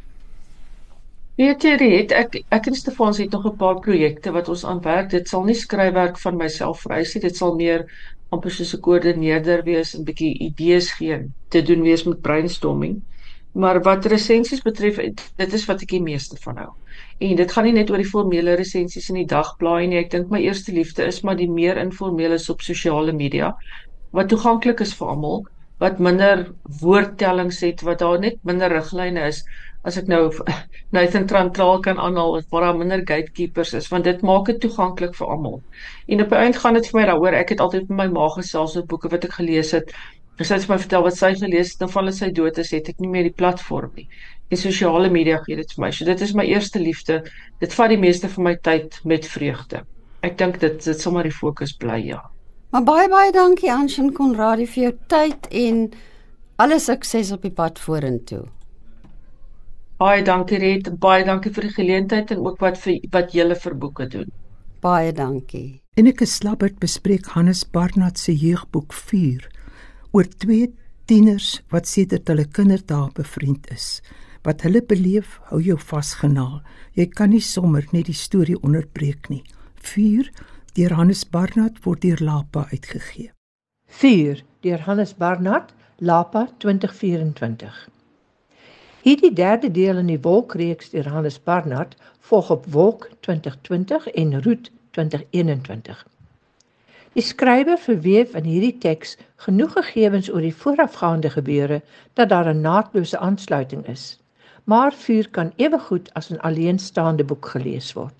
D: Weet jy, ek en Stefans het nog 'n paar projekte wat ons aan werk. Dit sal nie skryfwerk van myself vereis nie. Dit sal meer amper soos 'n koördineerder wees en 'n bietjie idees gee te doen wees met brainstorming. Maar wat resensies betref, dit is wat ek die meeste van hou. En dit gaan nie net oor die formele resensies in die dagblaai nie. Ek dink my eerste liefde is maar die meer informeles op sosiale media, wat toeganklik is vir almal, wat minder woordtellings het, wat daar net minder riglyne is. As ek nou Nathan Trantraal kan aanhaal, waar daar minder gatekeepers is, want dit maak dit toeganklik vir almal. En op 'n eind gaan dit vir my daaroor, ek het altyd met my ma gesels oor boeke wat ek gelees het, As sy het my vertel wat sy gelees het, en van sy dood is, het ek nie meer die platform nie. Die sosiale media gee dit vir my. So dit is my eerste liefde. Dit vat die meeste van my tyd met vreugde. Ek dink dit sal maar die fokus bly, ja.
B: Maar baie dankie Anshin Conradie vir jou tyd en alle sukses op die pad vorentoe.
D: Baie dankie Red, baie dankie vir die geleentheid en ook wat julle vir boeke doen.
B: Baie dankie.
A: Inneke Slabbert bespreek Hannes Barnard se jeugboek 4 oor 2 tieners wat sedert hulle kinderdae bevriend is. Wat hulle beleef, hou jou vasgenaal. Jy kan nie sommer net die storie onderbreek nie. 4 deur Hannes Barnard word deur Lapa uitgegee.
E: 4 deur Hannes Barnard, Lapa 2024. Hierdie derde deel in die Wolkreeks deur Hannes Barnard volg op Wolk 2020 en Roet 2021. Die skrywer verweef in hierdie teks genoeg gegevens oor die voorafgaande gebeure dat daar 'n naatlose aansluiting is, maar 4 kan ewegoed as 'n alleenstaande boek gelees word.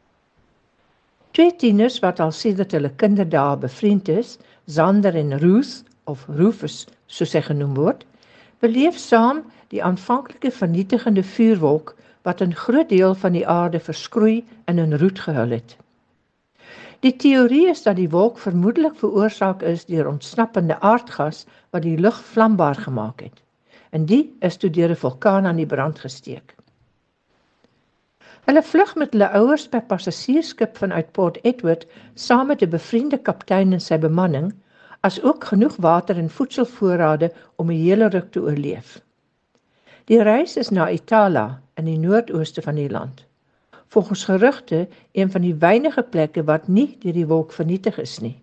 E: 2 tieners wat al sedert hulle kinderdae bevriend is, Zander en Ruth, of Rufus soos hy genoem word, beleef saam die aanvanklike vernietigende vuurwolk wat 'n groot deel van die aarde verskroei en in roet gehul het. Die teorie is dat die wolk vermoedelik veroorsaak is deur ontsnappende aardgas wat die lug vlambaar gemaak het, en die is toe deur 'n vulkaan aan die brand gesteek. Hulle vlug met hulle ouers per passasiersskip vanuit Port Edward saam met 'n bevriende kaptein en sy bemanning, as ook genoeg water en voedselvoorrade om 'n hele ruk te oorleef. Die reis is na Itala in die noordooste van die land. Volgens gerugte een van die weinige plekke wat nie deur die wolk vernietig is nie.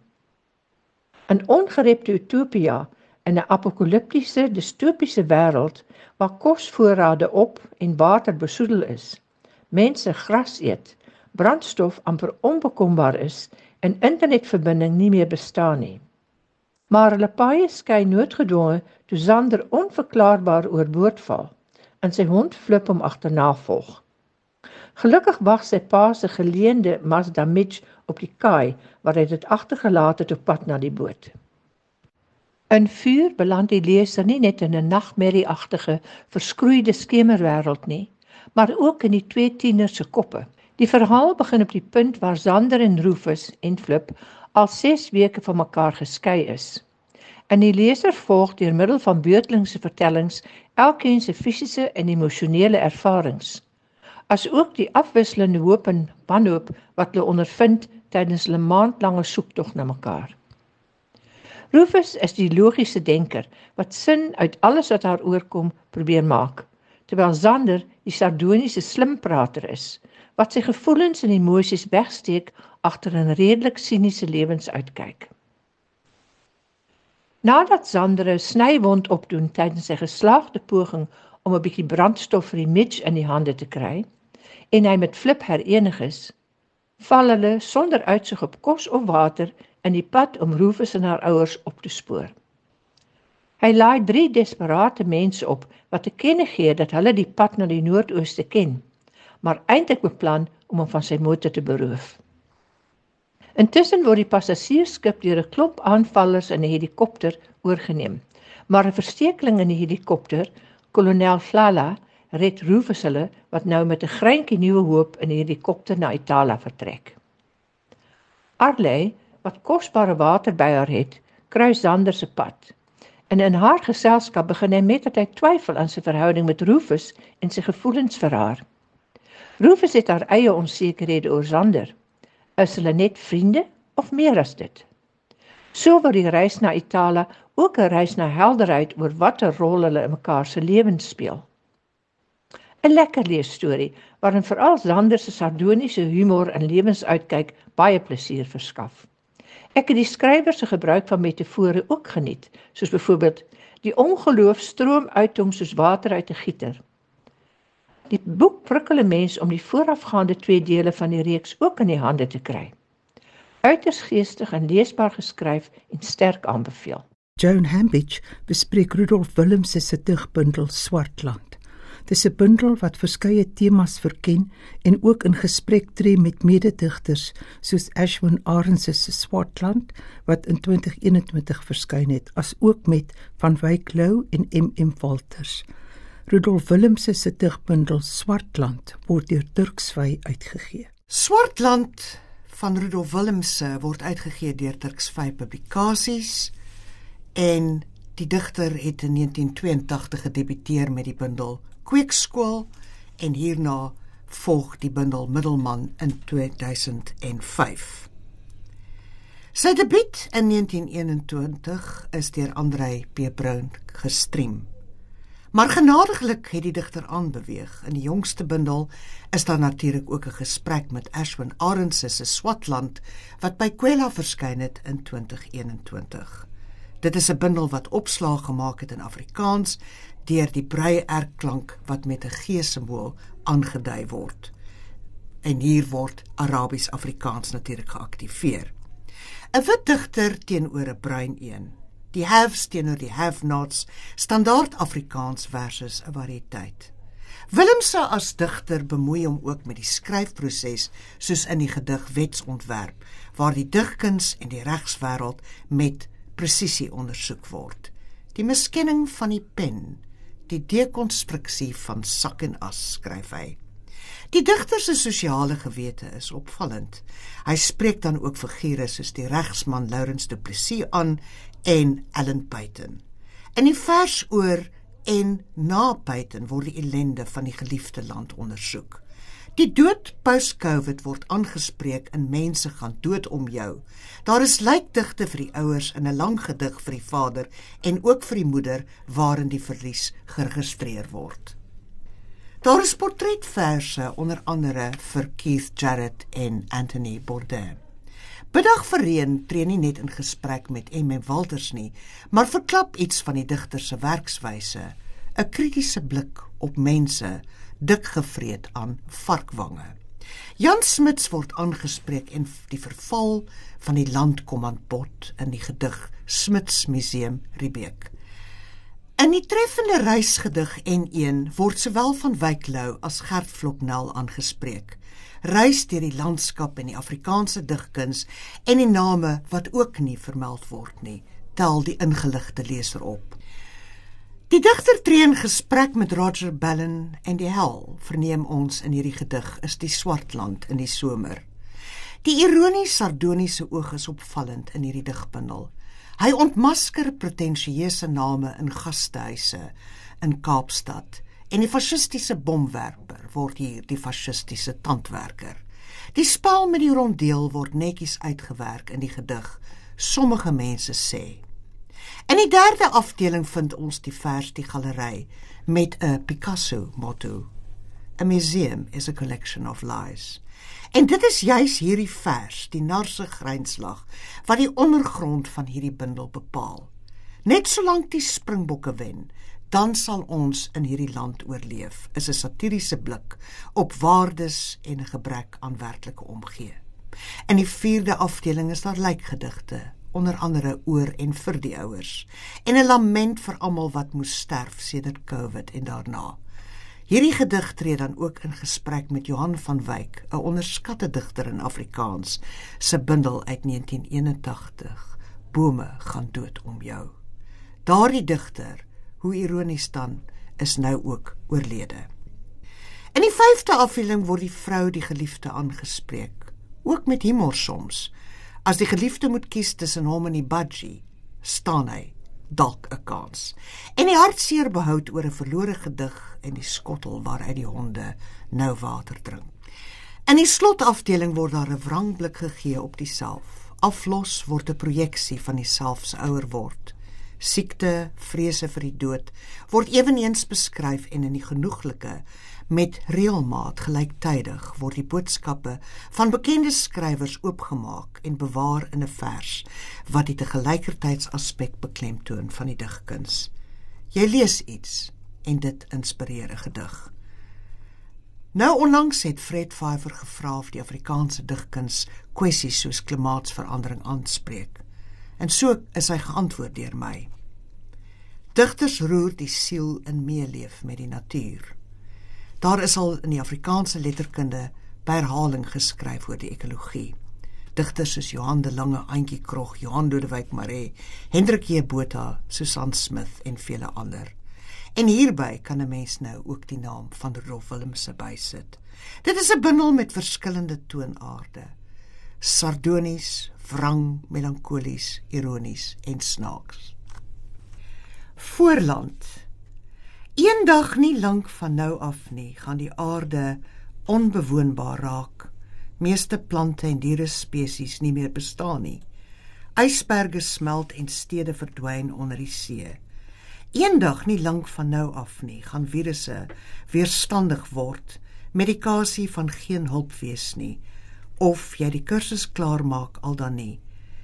E: 'n ongerepte utopia in 'n apokaliptiese, distopiese wêreld waar kosvoorrade op en water besoedel is, mense gras eet, brandstof amper onbekombaar is en internetverbinding nie meer bestaan nie. Maar hulle paaie skei noodgedwonge toe Zander onverklaarbaar oorboord val en sy hond Flip hom agterna volg. Gelukkig wag sy pa se geleende Mazda Midge op die kaai waar hy dit agtergelaat het op pad na die boot. In 4 beland die leser nie net in 'n nagmerrieagtige, verskroeide skemerwêreld nie, maar ook in die 2 tieners se koppe. Die verhaal begin op die punt waar Zander en Rufus en Flip al 6 weke van mekaar geskei is. En die leser volg deur middel van beurtelingse vertellings elkeen se fisiese en emosionele ervarings, as ook die afwisselende hoop en wanhoop wat hulle ondervind tydens hulle maandlange soektog na mekaar. Rufus is die logiese denker wat sin uit alles wat haar oorkom probeer maak, terwyl Zander die sardoniese slimprater is, wat sy gevoelens en emosies wegsteek agter 'n redelik siniese lewensuitkyk. Nadat Zander 'n snywond opdoen tydens sy geslaagde poging om 'n bietjie brandstof vir die Midge in die hande te kry, en hy met Flip herenig is, val hulle sonder uitsig op kos of water in die pad om Rufus en haar ouers op te spoor. Hy laai 3 desperate mense op wat te kenne gee dat hulle die pad na die noordooste ken, maar eintlik beplan om hom van sy motor te beroof. Intussen word die passasiersskip deur 'n klomp aanvallers in 'n helikopter oorgeneem, maar 'n verstekeling in die helikopter, kolonel Flala, red Rufus hulle wat nou met 'n greintjie nuwe hoop in die helikopter na Itala vertrek. Arley, wat kosbare water by haar het, kruis Zander se pad. En in haar geselskap begin hy met dat hy twyfel aan sy verhouding met Rufus en sy gevoelens vir haar. Rufus het haar eie onsekerhede oor Zander. Is hulle net vriende of meer as dit? So word die reis na Itala ook 'n reis na helderheid oor watter rol hulle in mekaar se lewens speel. 'n Lekker leesstorie waarin veral Zander se sardoniese humor en lewensuitkyk baie plesier verskaf. Ek het die skrywer se gebruik van metafore ook geniet, soos byvoorbeeld die ongeloof stroom uit hom soos water uit 'n gieter. Die boek prikkel 'n mens om die voorafgaande 2 dele van die reeks ook in die hande te kry. Uiters geestig en leesbaar geskryf en sterk aanbeveel.
A: Joan Hambidge bespreek Rudolf Willemse se digbundel Swartland. Dis 'n bundel wat verskeie temas verken en ook in gesprek tree met mededigters soos Ashwin Arends se Swartland wat in 2021 verskyn het, as ook met Van Wyk Lou en M.M. Walters. Rudolf Willemse se digbundel Swartland word deur Turksvy uitgegee.
F: Swartland van Rudolf Willemse word uitgegee deur Turksvy Publikasies en die digter het in 1982 gedebuteer met die bundel Kweekskool en hierna volg die bundel Middelman in 2005. Sy debuut in 1921 is deur Andrei P. Bruin gestream. Maar genadiglik het die digter aanbeweeg. In die jongste bundel is daar natuurlik ook 'n gesprek met Ashwin Arends se Swartland wat by Kwela verskyn het in 2021. Dit is 'n bundel wat opslag gemaak het in Afrikaans deur die breie-erklank wat met 'n G-simbool aangedui word. En hier word Arabies-Afrikaans natuurlik geaktiveer. 'n Wit digter teenoor 'n bruin een. Die haves teenoor die have-nots, standaard Afrikaans versus 'n variëteit. Willemse as digter bemoei hom ook met die skryfproses soos in die gedig Wetsontwerp, waar die digkuns en die regswêreld met presisie ondersoek word. Die miskenning van die pen, die dekonstruksie van sak en as, skryf hy. Die digter se sosiale gewete is opvallend. Hy spreek dan ook figure soos die regsman Laurens Du Plessis aan en Ellen Peyton. In die vers oor en na Peyton word die ellende van die geliefde land ondersoek. Die dood post-COVID word aangespreek in mense gaan dood om jou. Daar is lijkdigte vir die ouers in 'n lang gedig vir die vader en ook vir die moeder waarin die verlies geregistreer word. Daar is portretverse onder andere vir Keith Jarrett en Anthony Bourdain. Biddag vir reën tree nie net in gesprek met M.M. Walters nie, maar verklap iets van die digter se werkswyse, 'n kritiese blik op mense, dik gevreet aan varkwange. Jan Smuts word aangespreek en die verval van die landkommandbot in die gedig Smuts Museum Riebeek. In die treffende reisgedig N1 word sowel Van Wyk Lou as Gert Floknel aangespreek. Reis deur die landskap en die Afrikaanse digkuns en die name wat ook nie vermeld word nie, tel die ingeligte leser op. Die digter tree in gesprek met Roger Bellin en die hel, verneem ons in hierdie gedig, is die Swartland in die somer. Die ironies-sardoniese oog is opvallend in hierdie digbundel. Hy ontmasker pretensieuse name in gastehuise in Kaapstad en die fascistiese bomwerper word hier die fascistiese tandwerker. Die spel met die rondeel word netjies uitgewerk in die gedig, sommige mense sê. In die derde afdeling vind ons die vers Die Galery met 'n Picasso motto. A museum is a collection of lies. En dit is juis hierdie vers, die narse grynslag, wat die ondergrond van hierdie bundel bepaal. Net solank die springbokke wen, dan sal ons in hierdie land oorleef, is 'n satiriese blik op waardes en 'n gebrek aan werklike omgee. In die vierde afdeling is daar lijkgedigte, onder andere oor en vir die ouers, en 'n lament vir almal wat moes sterf sedert COVID en daarna. Hierdie gedig tree dan ook in gesprek met Johan van Wyk, 'n onderskatte digter in Afrikaans, se bundel uit 1981, Bome gaan dood om jou. Daardie digter, hoe ironies dan, is nou ook oorlede. In die vyfde afdeling word die vrou die geliefde aangespreek, ook met humor soms. As die geliefde moet kies tussen hom en die budgie, staan hy dalk 'n kans. En die hartseer behoud oor 'n verlore gedig en die skottel waaruit die honde nou water drink. In die slotafdeling word daar 'n wrangblik gegee op die self. Aflos word 'n projeksie van die self se ouer word. Siekte, vrese vir die dood word eweneens beskryf en in die genoeglike met reëlmaat gelyktydig word die boodskappe van bekende skrywers oopgemaak en bewaar in 'n vers wat die tegelykertydsaspek beklemtoon van die digkuns. Jy lees iets en dit inspireer 'n gedig. Nou onlangs het Fred Vyver gevra of die Afrikaanse digkuns kwessies soos klimaatsverandering aanspreek. En so is hy geantwoord deur my. Digters roer die siel in meeleef met die natuur. Daar is al in die Afrikaanse letterkunde by herhaling geskryf oor die ekologie. Digters soos Johan de Lange, Auntie Krog, Johan Lodewyk Maree, Hendrik J. Botha, Susan Smith en vele ander. En hierby kan 'n mens nou ook die naam van Rudolf Willemse bysit. Dit is 'n bundel met verskillende toonaarde. Sardonies, wrang, melankolies, ironies en snaaks. Voorland. Eendag nie lank van nou af nie, gaan die aarde onbewoonbaar raak. Meeste plante en dierespesies nie meer bestaan nie. Ysberge smelt en stede verdwyn onder die see. Eendag nie lank van nou af nie, gaan virusse weerstandig word, medikasie van geen hulp wees nie, of jy die kursus klaar maak al dan nie.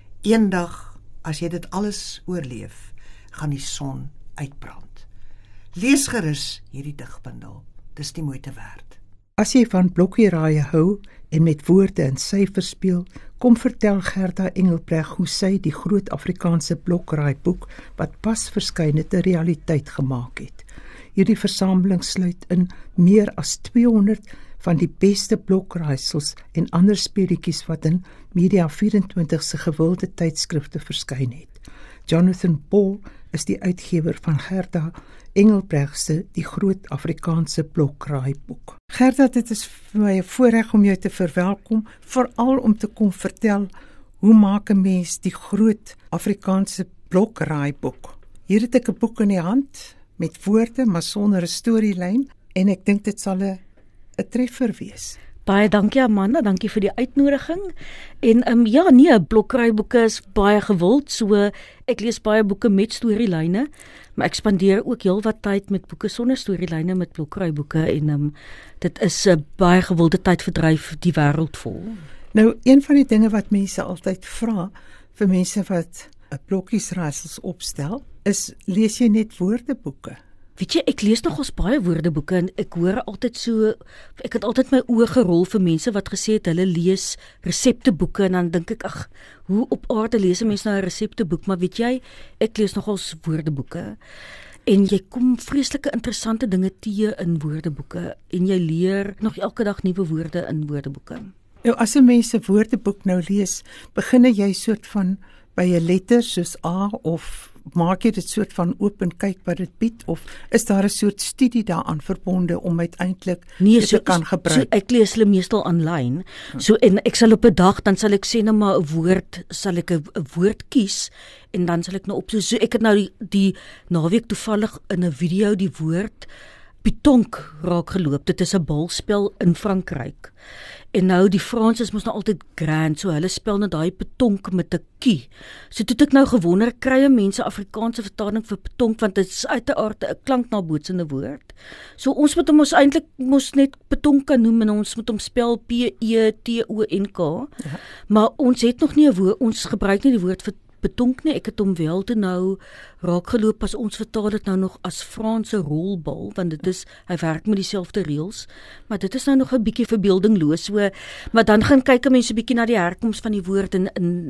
F: Eendag, as jy dit alles oorleef, gaan die son uitbrand. Lees gerus hierdie digbundel, dis die moeite werd.
A: As jy van blokkeraaie hou en met woorde en syfers speel, kom vertel Gerda Engelbreg hoe sy die groot Afrikaanse blokraaiboek wat pas verskyn het 'n realiteit gemaak het. Hierdie versameling sluit in meer as 200 van die beste blokraaisels en ander speletjies wat in Media 24 se gewilde tydskrifte verskyn het. Jonathan Paul is die uitgewer van Gerda Engelbreg se Die Groot Afrikaanse Blokraaiboek. Gerda, dit is vir my 'n voorreg om jou te verwelkom, veral om te kom vertel hoe maak 'n mens die Groot Afrikaanse Blokraaiboek. Hier het ek 'n boek in die hand met woorde, maar sonder 'n storielyn, en ek dink dit sal 'n treffer wees.
G: Baie dankie Amanda, dankie vir die uitnodiging. En ja, nee, blokraaiboeke is baie gewild, so ek lees baie boeke met storielyne, maar ek spandeer ook heelwat tyd met boeke sonder storielyne, met blokraaiboeke, en dit is 'n baie gewilde tydverdryf die wêreld vol.
A: Nou, een van die dinge wat mense altyd vra vir mense wat 'n blokkiesraaisels opstel, is lees jy net woordeboeke?
G: Weet jy, ek lees nogals baie woordeboeke en ek hoor altyd so, ek het altyd my oë gerol vir mense wat gesê het hulle lees resepteboeke, en dan dink ek, ag, hoe op aarde lees 'n mens nou 'n resepteboek? Maar weet jy, ek lees nogals woordeboeke en jy kom vreeslike interessante dinge teë in woordeboeke en jy leer nog elke dag nuwe woorde in woordeboeke.
A: Nou, as 'n mens 'n woordeboek nou lees, begin jy soort van by 'n letter soos A, of maak jy dit soort van oop en kyk wat dit bied, of is daar 'n soort studie daaraan verbonde om uiteindelik dit te kan gebruik?
G: So ek lees hulle meestal aanlyn. So, en ek sal op 'n dag, dan sal ek sê nou maar 'n woord, sal ek 'n woord kies en dan sal ek nou op so ek het nou die naweek toevallig in 'n video die woord pitonk raak geloop. Dit is 'n balspel in Frankryk. En nou die Fransers mos nou altyd grand, so hulle spel nou daai petonk met 'n kie. So toe het ek nou gewonder, kry mense Afrikaanse vertaling vir petonk, want dit is uiteraard 'n klanknabootsende woord. So ons moet hom eintlik net petonk kan noem en ons moet hom spel P-E-T-O-N-K. Ja. Maar ons het nog nie 'n woord, ons gebruik nie die woord vir petonk nie. Ek het hom wel te nou raak geloop as ons vertaal dit nou nog as Franse rolbal, want dit is, hy werk met dieselfde reëls, maar dit is nou nog 'n bietjie verbeeldingloos, so, maar dan gaan kyk 'n mens 'n bietjie na die herkoms van die woord en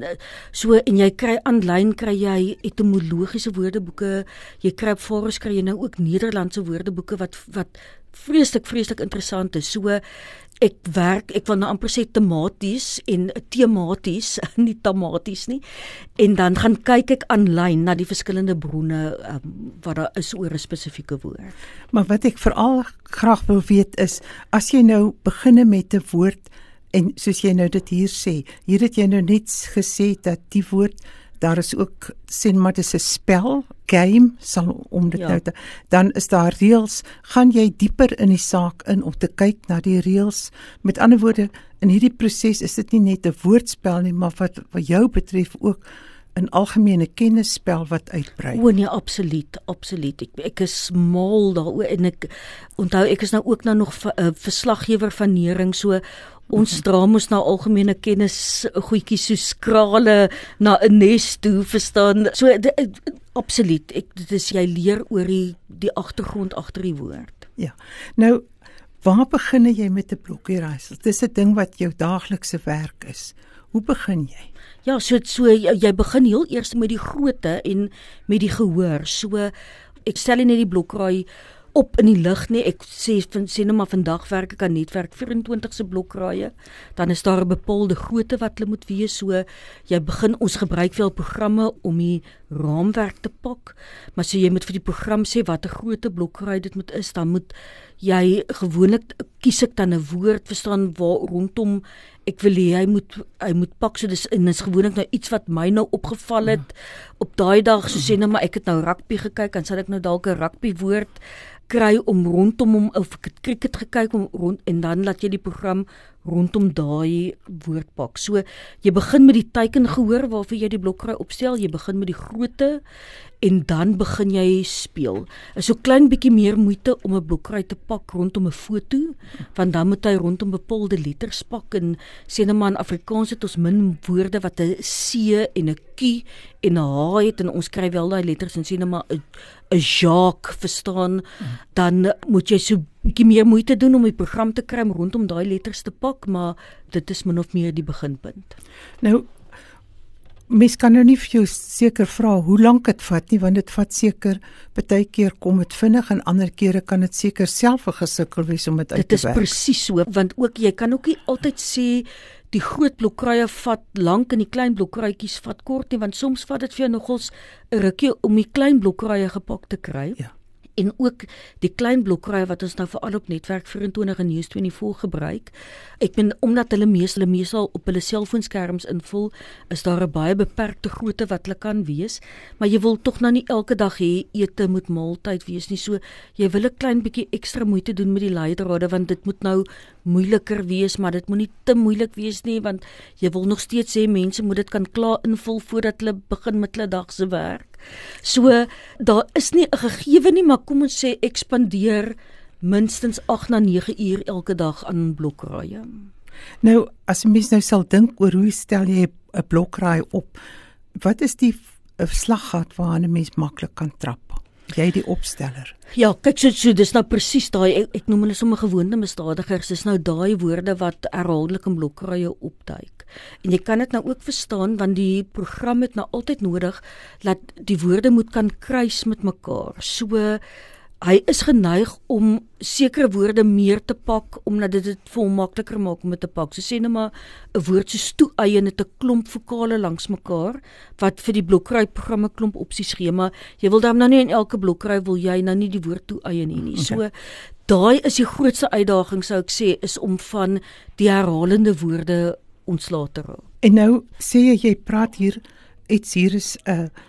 G: jy kry aanlyn, kry jy etimologiese woordeboeke, jy kry op Forest kry jy nou ook Nederlandse woordeboeke wat vreeslik interessant is. So ek wil nou amper sê tematies en tematies, nie tematies nie. En dan gaan kyk ek aanlyn na die verskillende bronne wat daar is oor 'n spesifieke woord.
A: Maar wat ek veral graag wil weet is, as jy nou beginne met 'n woord en soos jy nou dit hier sê, hier het jy nou net gesê dat die woord, daar is ook, sê maar dis 'n spel, game, sal om dit nou te, dan is daar reëls, gaan jy dieper in die saak in om te kyk na die reëls. Met ander woorde, in hierdie proses is dit nie net 'n woordspel nie, maar wat jou betref ook 'n algemene kennisspel wat uitbrei.
G: O nee, absoluut. Ek is mal daaroor en ek onthou ek is nou ook nog verslaggewer van Nering, so ons dra mos nou algemene kennis goedjies so skrale na 'n nes toe, verstaan. So absoluut, dit is jy leer oor die agtergrond agter die woord.
A: Ja. Nou, waar begin jy met 'n blokkieraaisel? Dis 'n ding wat jou daaglikse werk is. Hoe begin jy?
G: Ja, so jy begin heel eers met die grootte en met die gehoor. So ek stel net die blokraai op in die lug nie. Ek sê nou maar vandag werk ek aan netwerk 24 se blokraaie. Dan is daar 'n bepaalde grootte wat hulle moet wees. So jy begin, ons gebruik veel programme om die raamwerk te pak, maar so jy moet vir die program sê wat 'n grootte blokraai dit moet is, dan moet jy gewoonlik kies ek dan 'n woord verstaan waar rondom ek wil hê hy moet pak, so dis gewoonlik nou iets wat my nou opgeval het op daai dag, so sê nou maar ek het nou rugby gekyk, dan sal ek nou dalk 'n rugby woord kry om rondom hom, of ek het cricket gekyk en dan laat jy die program rondom daai woord pak. So jy begin met die teikengehoor waarvoor jy die blokraai opstel, jy begin met die grootte en dan begin jy speel. Is so klein bietjie meer moeite om 'n blokraai te pak rondom 'n foto, want dan moet hy rondom bepaalde letters pak, en sê nou maar in Afrikaans het ons min woorde wat 'n C en 'n Q en 'n H het, en ons kry wel daai letters en sê nou maar 'n Jacques verstaan, dan moet jy so bietjie meer moeite doen om die program te kry om rondom daai letters te pak, maar dit is min of meer die beginpunt.
A: Nou, mens kan nou nie vir jou seker vra hoe lank dit vat nie, want dit vat seker, partykeer kom dit vinnig en ander kere kan dit seker self 'n gesukkel wees om dit uit te werk.
G: Dit is presies so, want ook jy kan ook nie altyd sê die groot blokraaie vat lank en die klein blokraatjies vat kort nie, want soms vat dit vir jou nogals 'n rukkie om die klein blokraaie gepak te kry.
A: Ja.
G: En ook die klein blokraaie wat ons nou veral op netwerk 24 en News24 gebruik. Ek ben omdat hulle meestal op hulle selfoonskerms invul, is daar 'n baie beperkte grootte wat hulle kan wees, maar jy wil tog nou nie elke dag hê ete moet maaltyd wees nie. So jy wil 'n klein bietjie ekstra moeite doen met die leidrade, want dit moet nou moeiliker wees, maar dit moet nie te moeilik wees nie, want jy wil nog steeds hê mense moet dit kan klaar invul voordat hulle begin met hulle dag se werk. So daar is nie 'n gegewe nie, maar kom ons sê ek spandeer minstens 8 na 9 uur elke dag aan blokraaie.
A: Nou, as 'n mens nou sal dink oor hoe stel jy 'n blokraai op, wat is die slaggat waaraan 'n mens maklik kan trap? Jy die opsteller.
G: Ja, kyk, so dis nou presies daai, ek noem hulle sommer gewoonte misdadigers, dis nou daai woorde wat herhaaldelik in blokraaie opduik. En jy kan dit nou ook verstaan, want die program het nou altyd nodig dat die woorde moet kan kruis met mekaar. So hy is geneig om sekere woorde meer te pak, omdat dit vir hom makliker maak om dit te pak. So sê nou maar 'n woord soos toe-eien het 'n klomp vokale langs mekaar, wat vir die blokraaiprogramme klomp opsies gee, maar jy wil dan nou nie in elke blokraai wil jy nou nie die woord toe-eien nie. So daai is die grootste uitdaging, sou ek sê, is om van die herhalende woorde ontslae te raak.
A: En nou sê jy praat hier is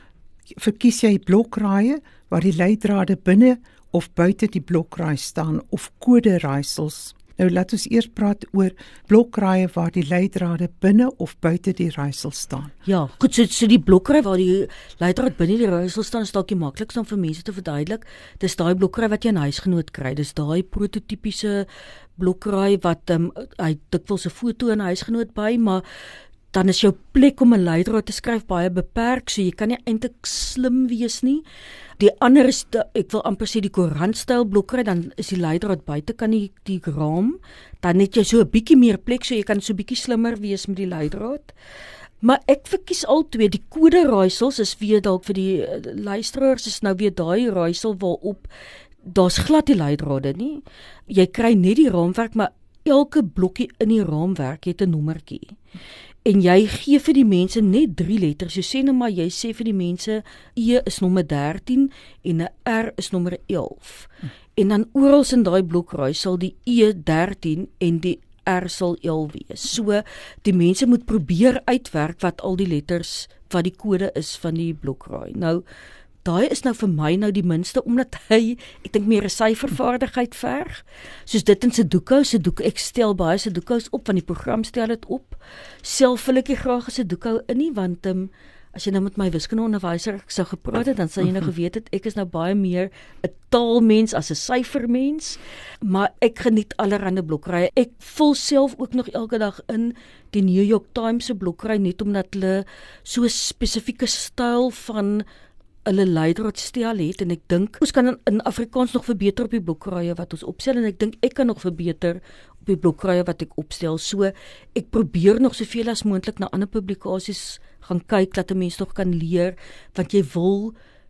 A: verkies jy blokraaie waar die leidrade binne of buite die blokraai staan, of koderaaisels. Nou laat ons eers praat oor blokraaie waar die leidrade binne of buite die raaisel staan.
G: Ja, goed, so die blokraai waar die leidraad binne die raaisel staan, is dalk die maklikste om vir mense te verduidelik. Dis daai blokraai wat jy in huisgenoot kry. Dis daai prototipiese blokraai wat hy dikwels 'n foto in huisgenoot by, maar dan is jou plek om 'n leidraad te skryf baie beperk, so jy kan nie eintlik slim wees nie. Die ander is, ek wil amper sê die koerantstyl blokraai, dan is die leidraad buite kan die raam, dan het jy so 'n bietjie meer plek, so jy kan so 'n bietjie slimmer wees met die leidraad. Maar ek verkies al twee. Die koderaaisels is weer dalk vir die luisteraars, is nou weer daai raaisel waarop daar's glad die leidrade nie. Jy kry net die raamwerk, maar elke blokkie in die raamwerk het 'n nommertjie. En jy gee vir die mense net 3 letters. So sê nou maar jy sê vir die mense E is nommer 13 en 'n R is nommer 11. En dan oral in daai blokraai sal die E 13 en die R sal 11 wees. So die mense moet probeer uitwerk wat al die letters, wat die kode is van die blokraai. Nou daai is nou vir my nou die minste, omdat hy, ek dink meer 'n syfervaardigheid verg. Soos dit in Sudoku, ek stel baie Sudokus op, want die program stel dit op. Self wil ek nie graag 'n Sudoku in nie, want as jy nou met my wiskundeonderwyser sou gepraat het, dan sal jy nou geweet het, ek is nou baie meer 'n taalmens as 'n syfermens, maar ek geniet allerhande blokraaie. Ek vul self ook nog elke dag in die New York Times se blokraai, net omdat hulle so 'n spesifieke styl van hulle leidraadstel het, en ek dink ons kan in Afrikaans nog verbeter op die blokraaie wat ons opstel, en ek dink ek kan nog verbeter op die blokraaie wat ek opstel. So ek probeer nog soveel as moontlik na ander publikasies gaan kyk, dat 'n mens nog kan leer, want jy wil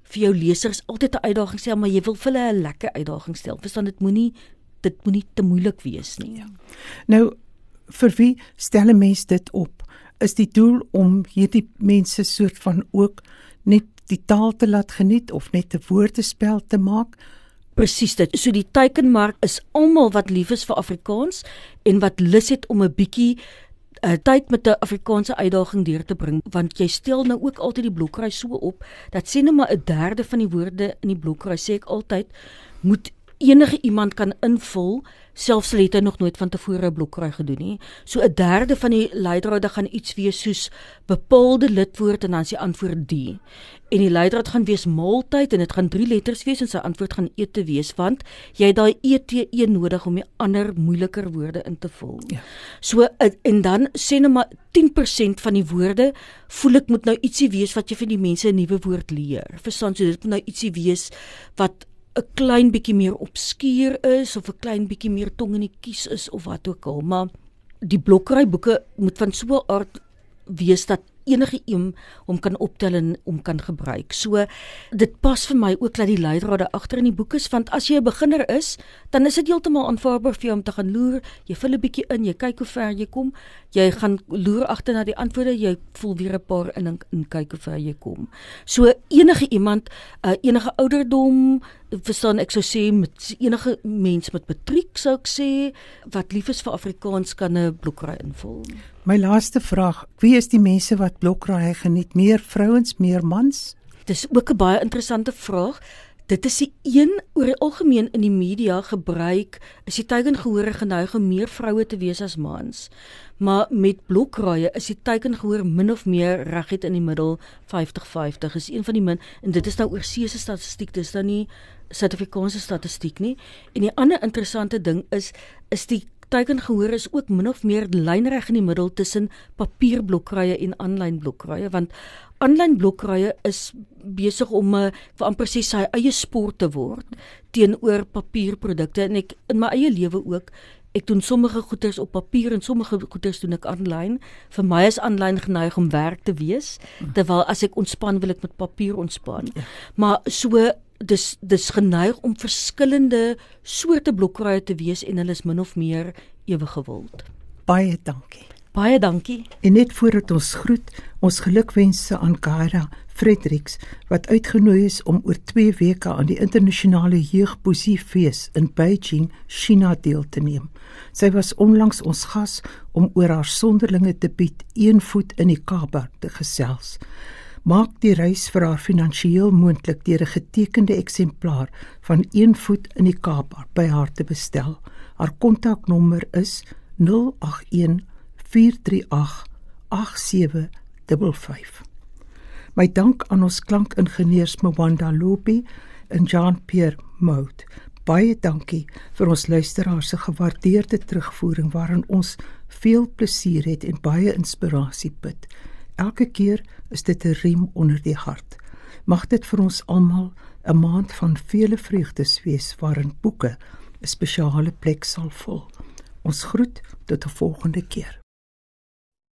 G: vir jou lesers altyd 'n uitdaging stel, maar jy wil vir hulle 'n lekker uitdaging stel. Verstaan, dit moenie te moeilik wees nie.
A: Nou, vir wie stel 'n mens dit op? Is die doel om hierdie mense soort van ook net die taal te laat geniet of net 'n woordespel te maak?
G: Presies dit. So die teikenmark is almal wat lief is vir Afrikaans en wat lus het om 'n bietjie tyd met 'n Afrikaanse uitdaging deur te bring, want jy stel nou ook altyd die blokkry so op dat sê net maar 1/3 van die woorde in die blokkry, sê ek altyd, moet enige iemand kan invul, selfs al het hy nog nooit van tevore 'n blokkry gedoen nie. So 1/3 van die leidraad gaan iets wees soos bepaalde lidwoord en dan is die antwoord die. En die leidraad gaan wees maaltyd en dit gaan 3 letters wees en sy antwoord gaan ete wees, want jy het daai ETE nodig om die ander moeiliker woorde in te vul.
A: Ja.
G: So en dan sê nou maar 10% van die woorde voel ek moet nou ietsie wees wat jy vir die mense 'n nuwe woord leer. Verstaan, so dit moet nou ietsie wees wat 'n klein bietjie meer obskuur is of 'n klein bietjie meer tong in die kies is of wat ook al, maar die blokryboeke moet van so 'n aard wees dat enige een hom kan optel en hom kan gebruik. So dit pas vir my ook dat die leidrade agter in die boek is, want as jy 'n beginner is, dan is dit heeltemal aanvaarbaar vir jou om te gaan loer. Jy vul 'n bietjie in, jy kyk hoe ver jy kom. Jy gaan loer agter na die antwoorde, jy vul weer 'n paar in en kyk hoe ver jy kom. So enige iemand, enige ouderdom, verstaan, ek sou sê met enige mens met matriek sou ek sê wat lief is vir Afrikaans kan 'n blokry invul.
A: My laaste vraag, wie is die mense wat blokraai geniet? Meer vrouens, meer mans?
G: Dis ook 'n baie interessante vraag. Dit is die een oor die algemeen in die media gebruik, is die teikengehoor geneig om meer vroue te wees as mans. Maar met blokraaie is die teikengehoor min of meer reguit in die middel 50-50. Is een van die min, en dit is nou oorsee se statistiek, dis dan nie Suid-Afrikaanse statistiek nie. En die ander interessante ding is die teikengehoor is ook min of meer lynreg in die middel tussen papierblokkrye en aanlyn blokkrye, want aanlyn blokkrye is besig om vir amper sê sy eie sport te word teenoor papierprodukte, en ek in my eie lewe ook, ek doen sommige goeders op papier en sommige goeders doen ek aanlyn. Vir my is aanlyn geneig om werk te wees, terwyl as ek ontspan wil ek met papier ontspan. Maar so dis geneig om verskillende soorte blokkrye te wees en hulle is min of meer ewe gewild.
A: Baie dankie.
G: Baie dankie.
A: En net voordat ons groet, ons gelukwense aan Kaira Fredericks, wat uitgenooi is om oor 2 weke aan die internasionale jeugpoesiefees in Beijing, China deel te neem. Sy was onlangs ons gas om oor haar sonderlinge debuut Een voet in die Kaap te gesels. Maak die reis vir haar finansiëel moontlik deur 'n getekende eksemplaar van Een voet in die Kaap by haar te bestel. Haar kontaknommer is 081 438 8755. My dank aan ons klankingenieurs Mwanda Lopi en Jean-Pierre Mout. Baie dankie vir ons luisteraars se gewaardeerde terugvoering waarin ons veel plesier het en baie inspirasie put. Elke keer is dit 'n riem onder die hart. Mag dit vir ons almal 'n maand van vele vreugdes wees waarin boeke 'n spesiale plek sal vul. Ons groet tot 'n volgende keer.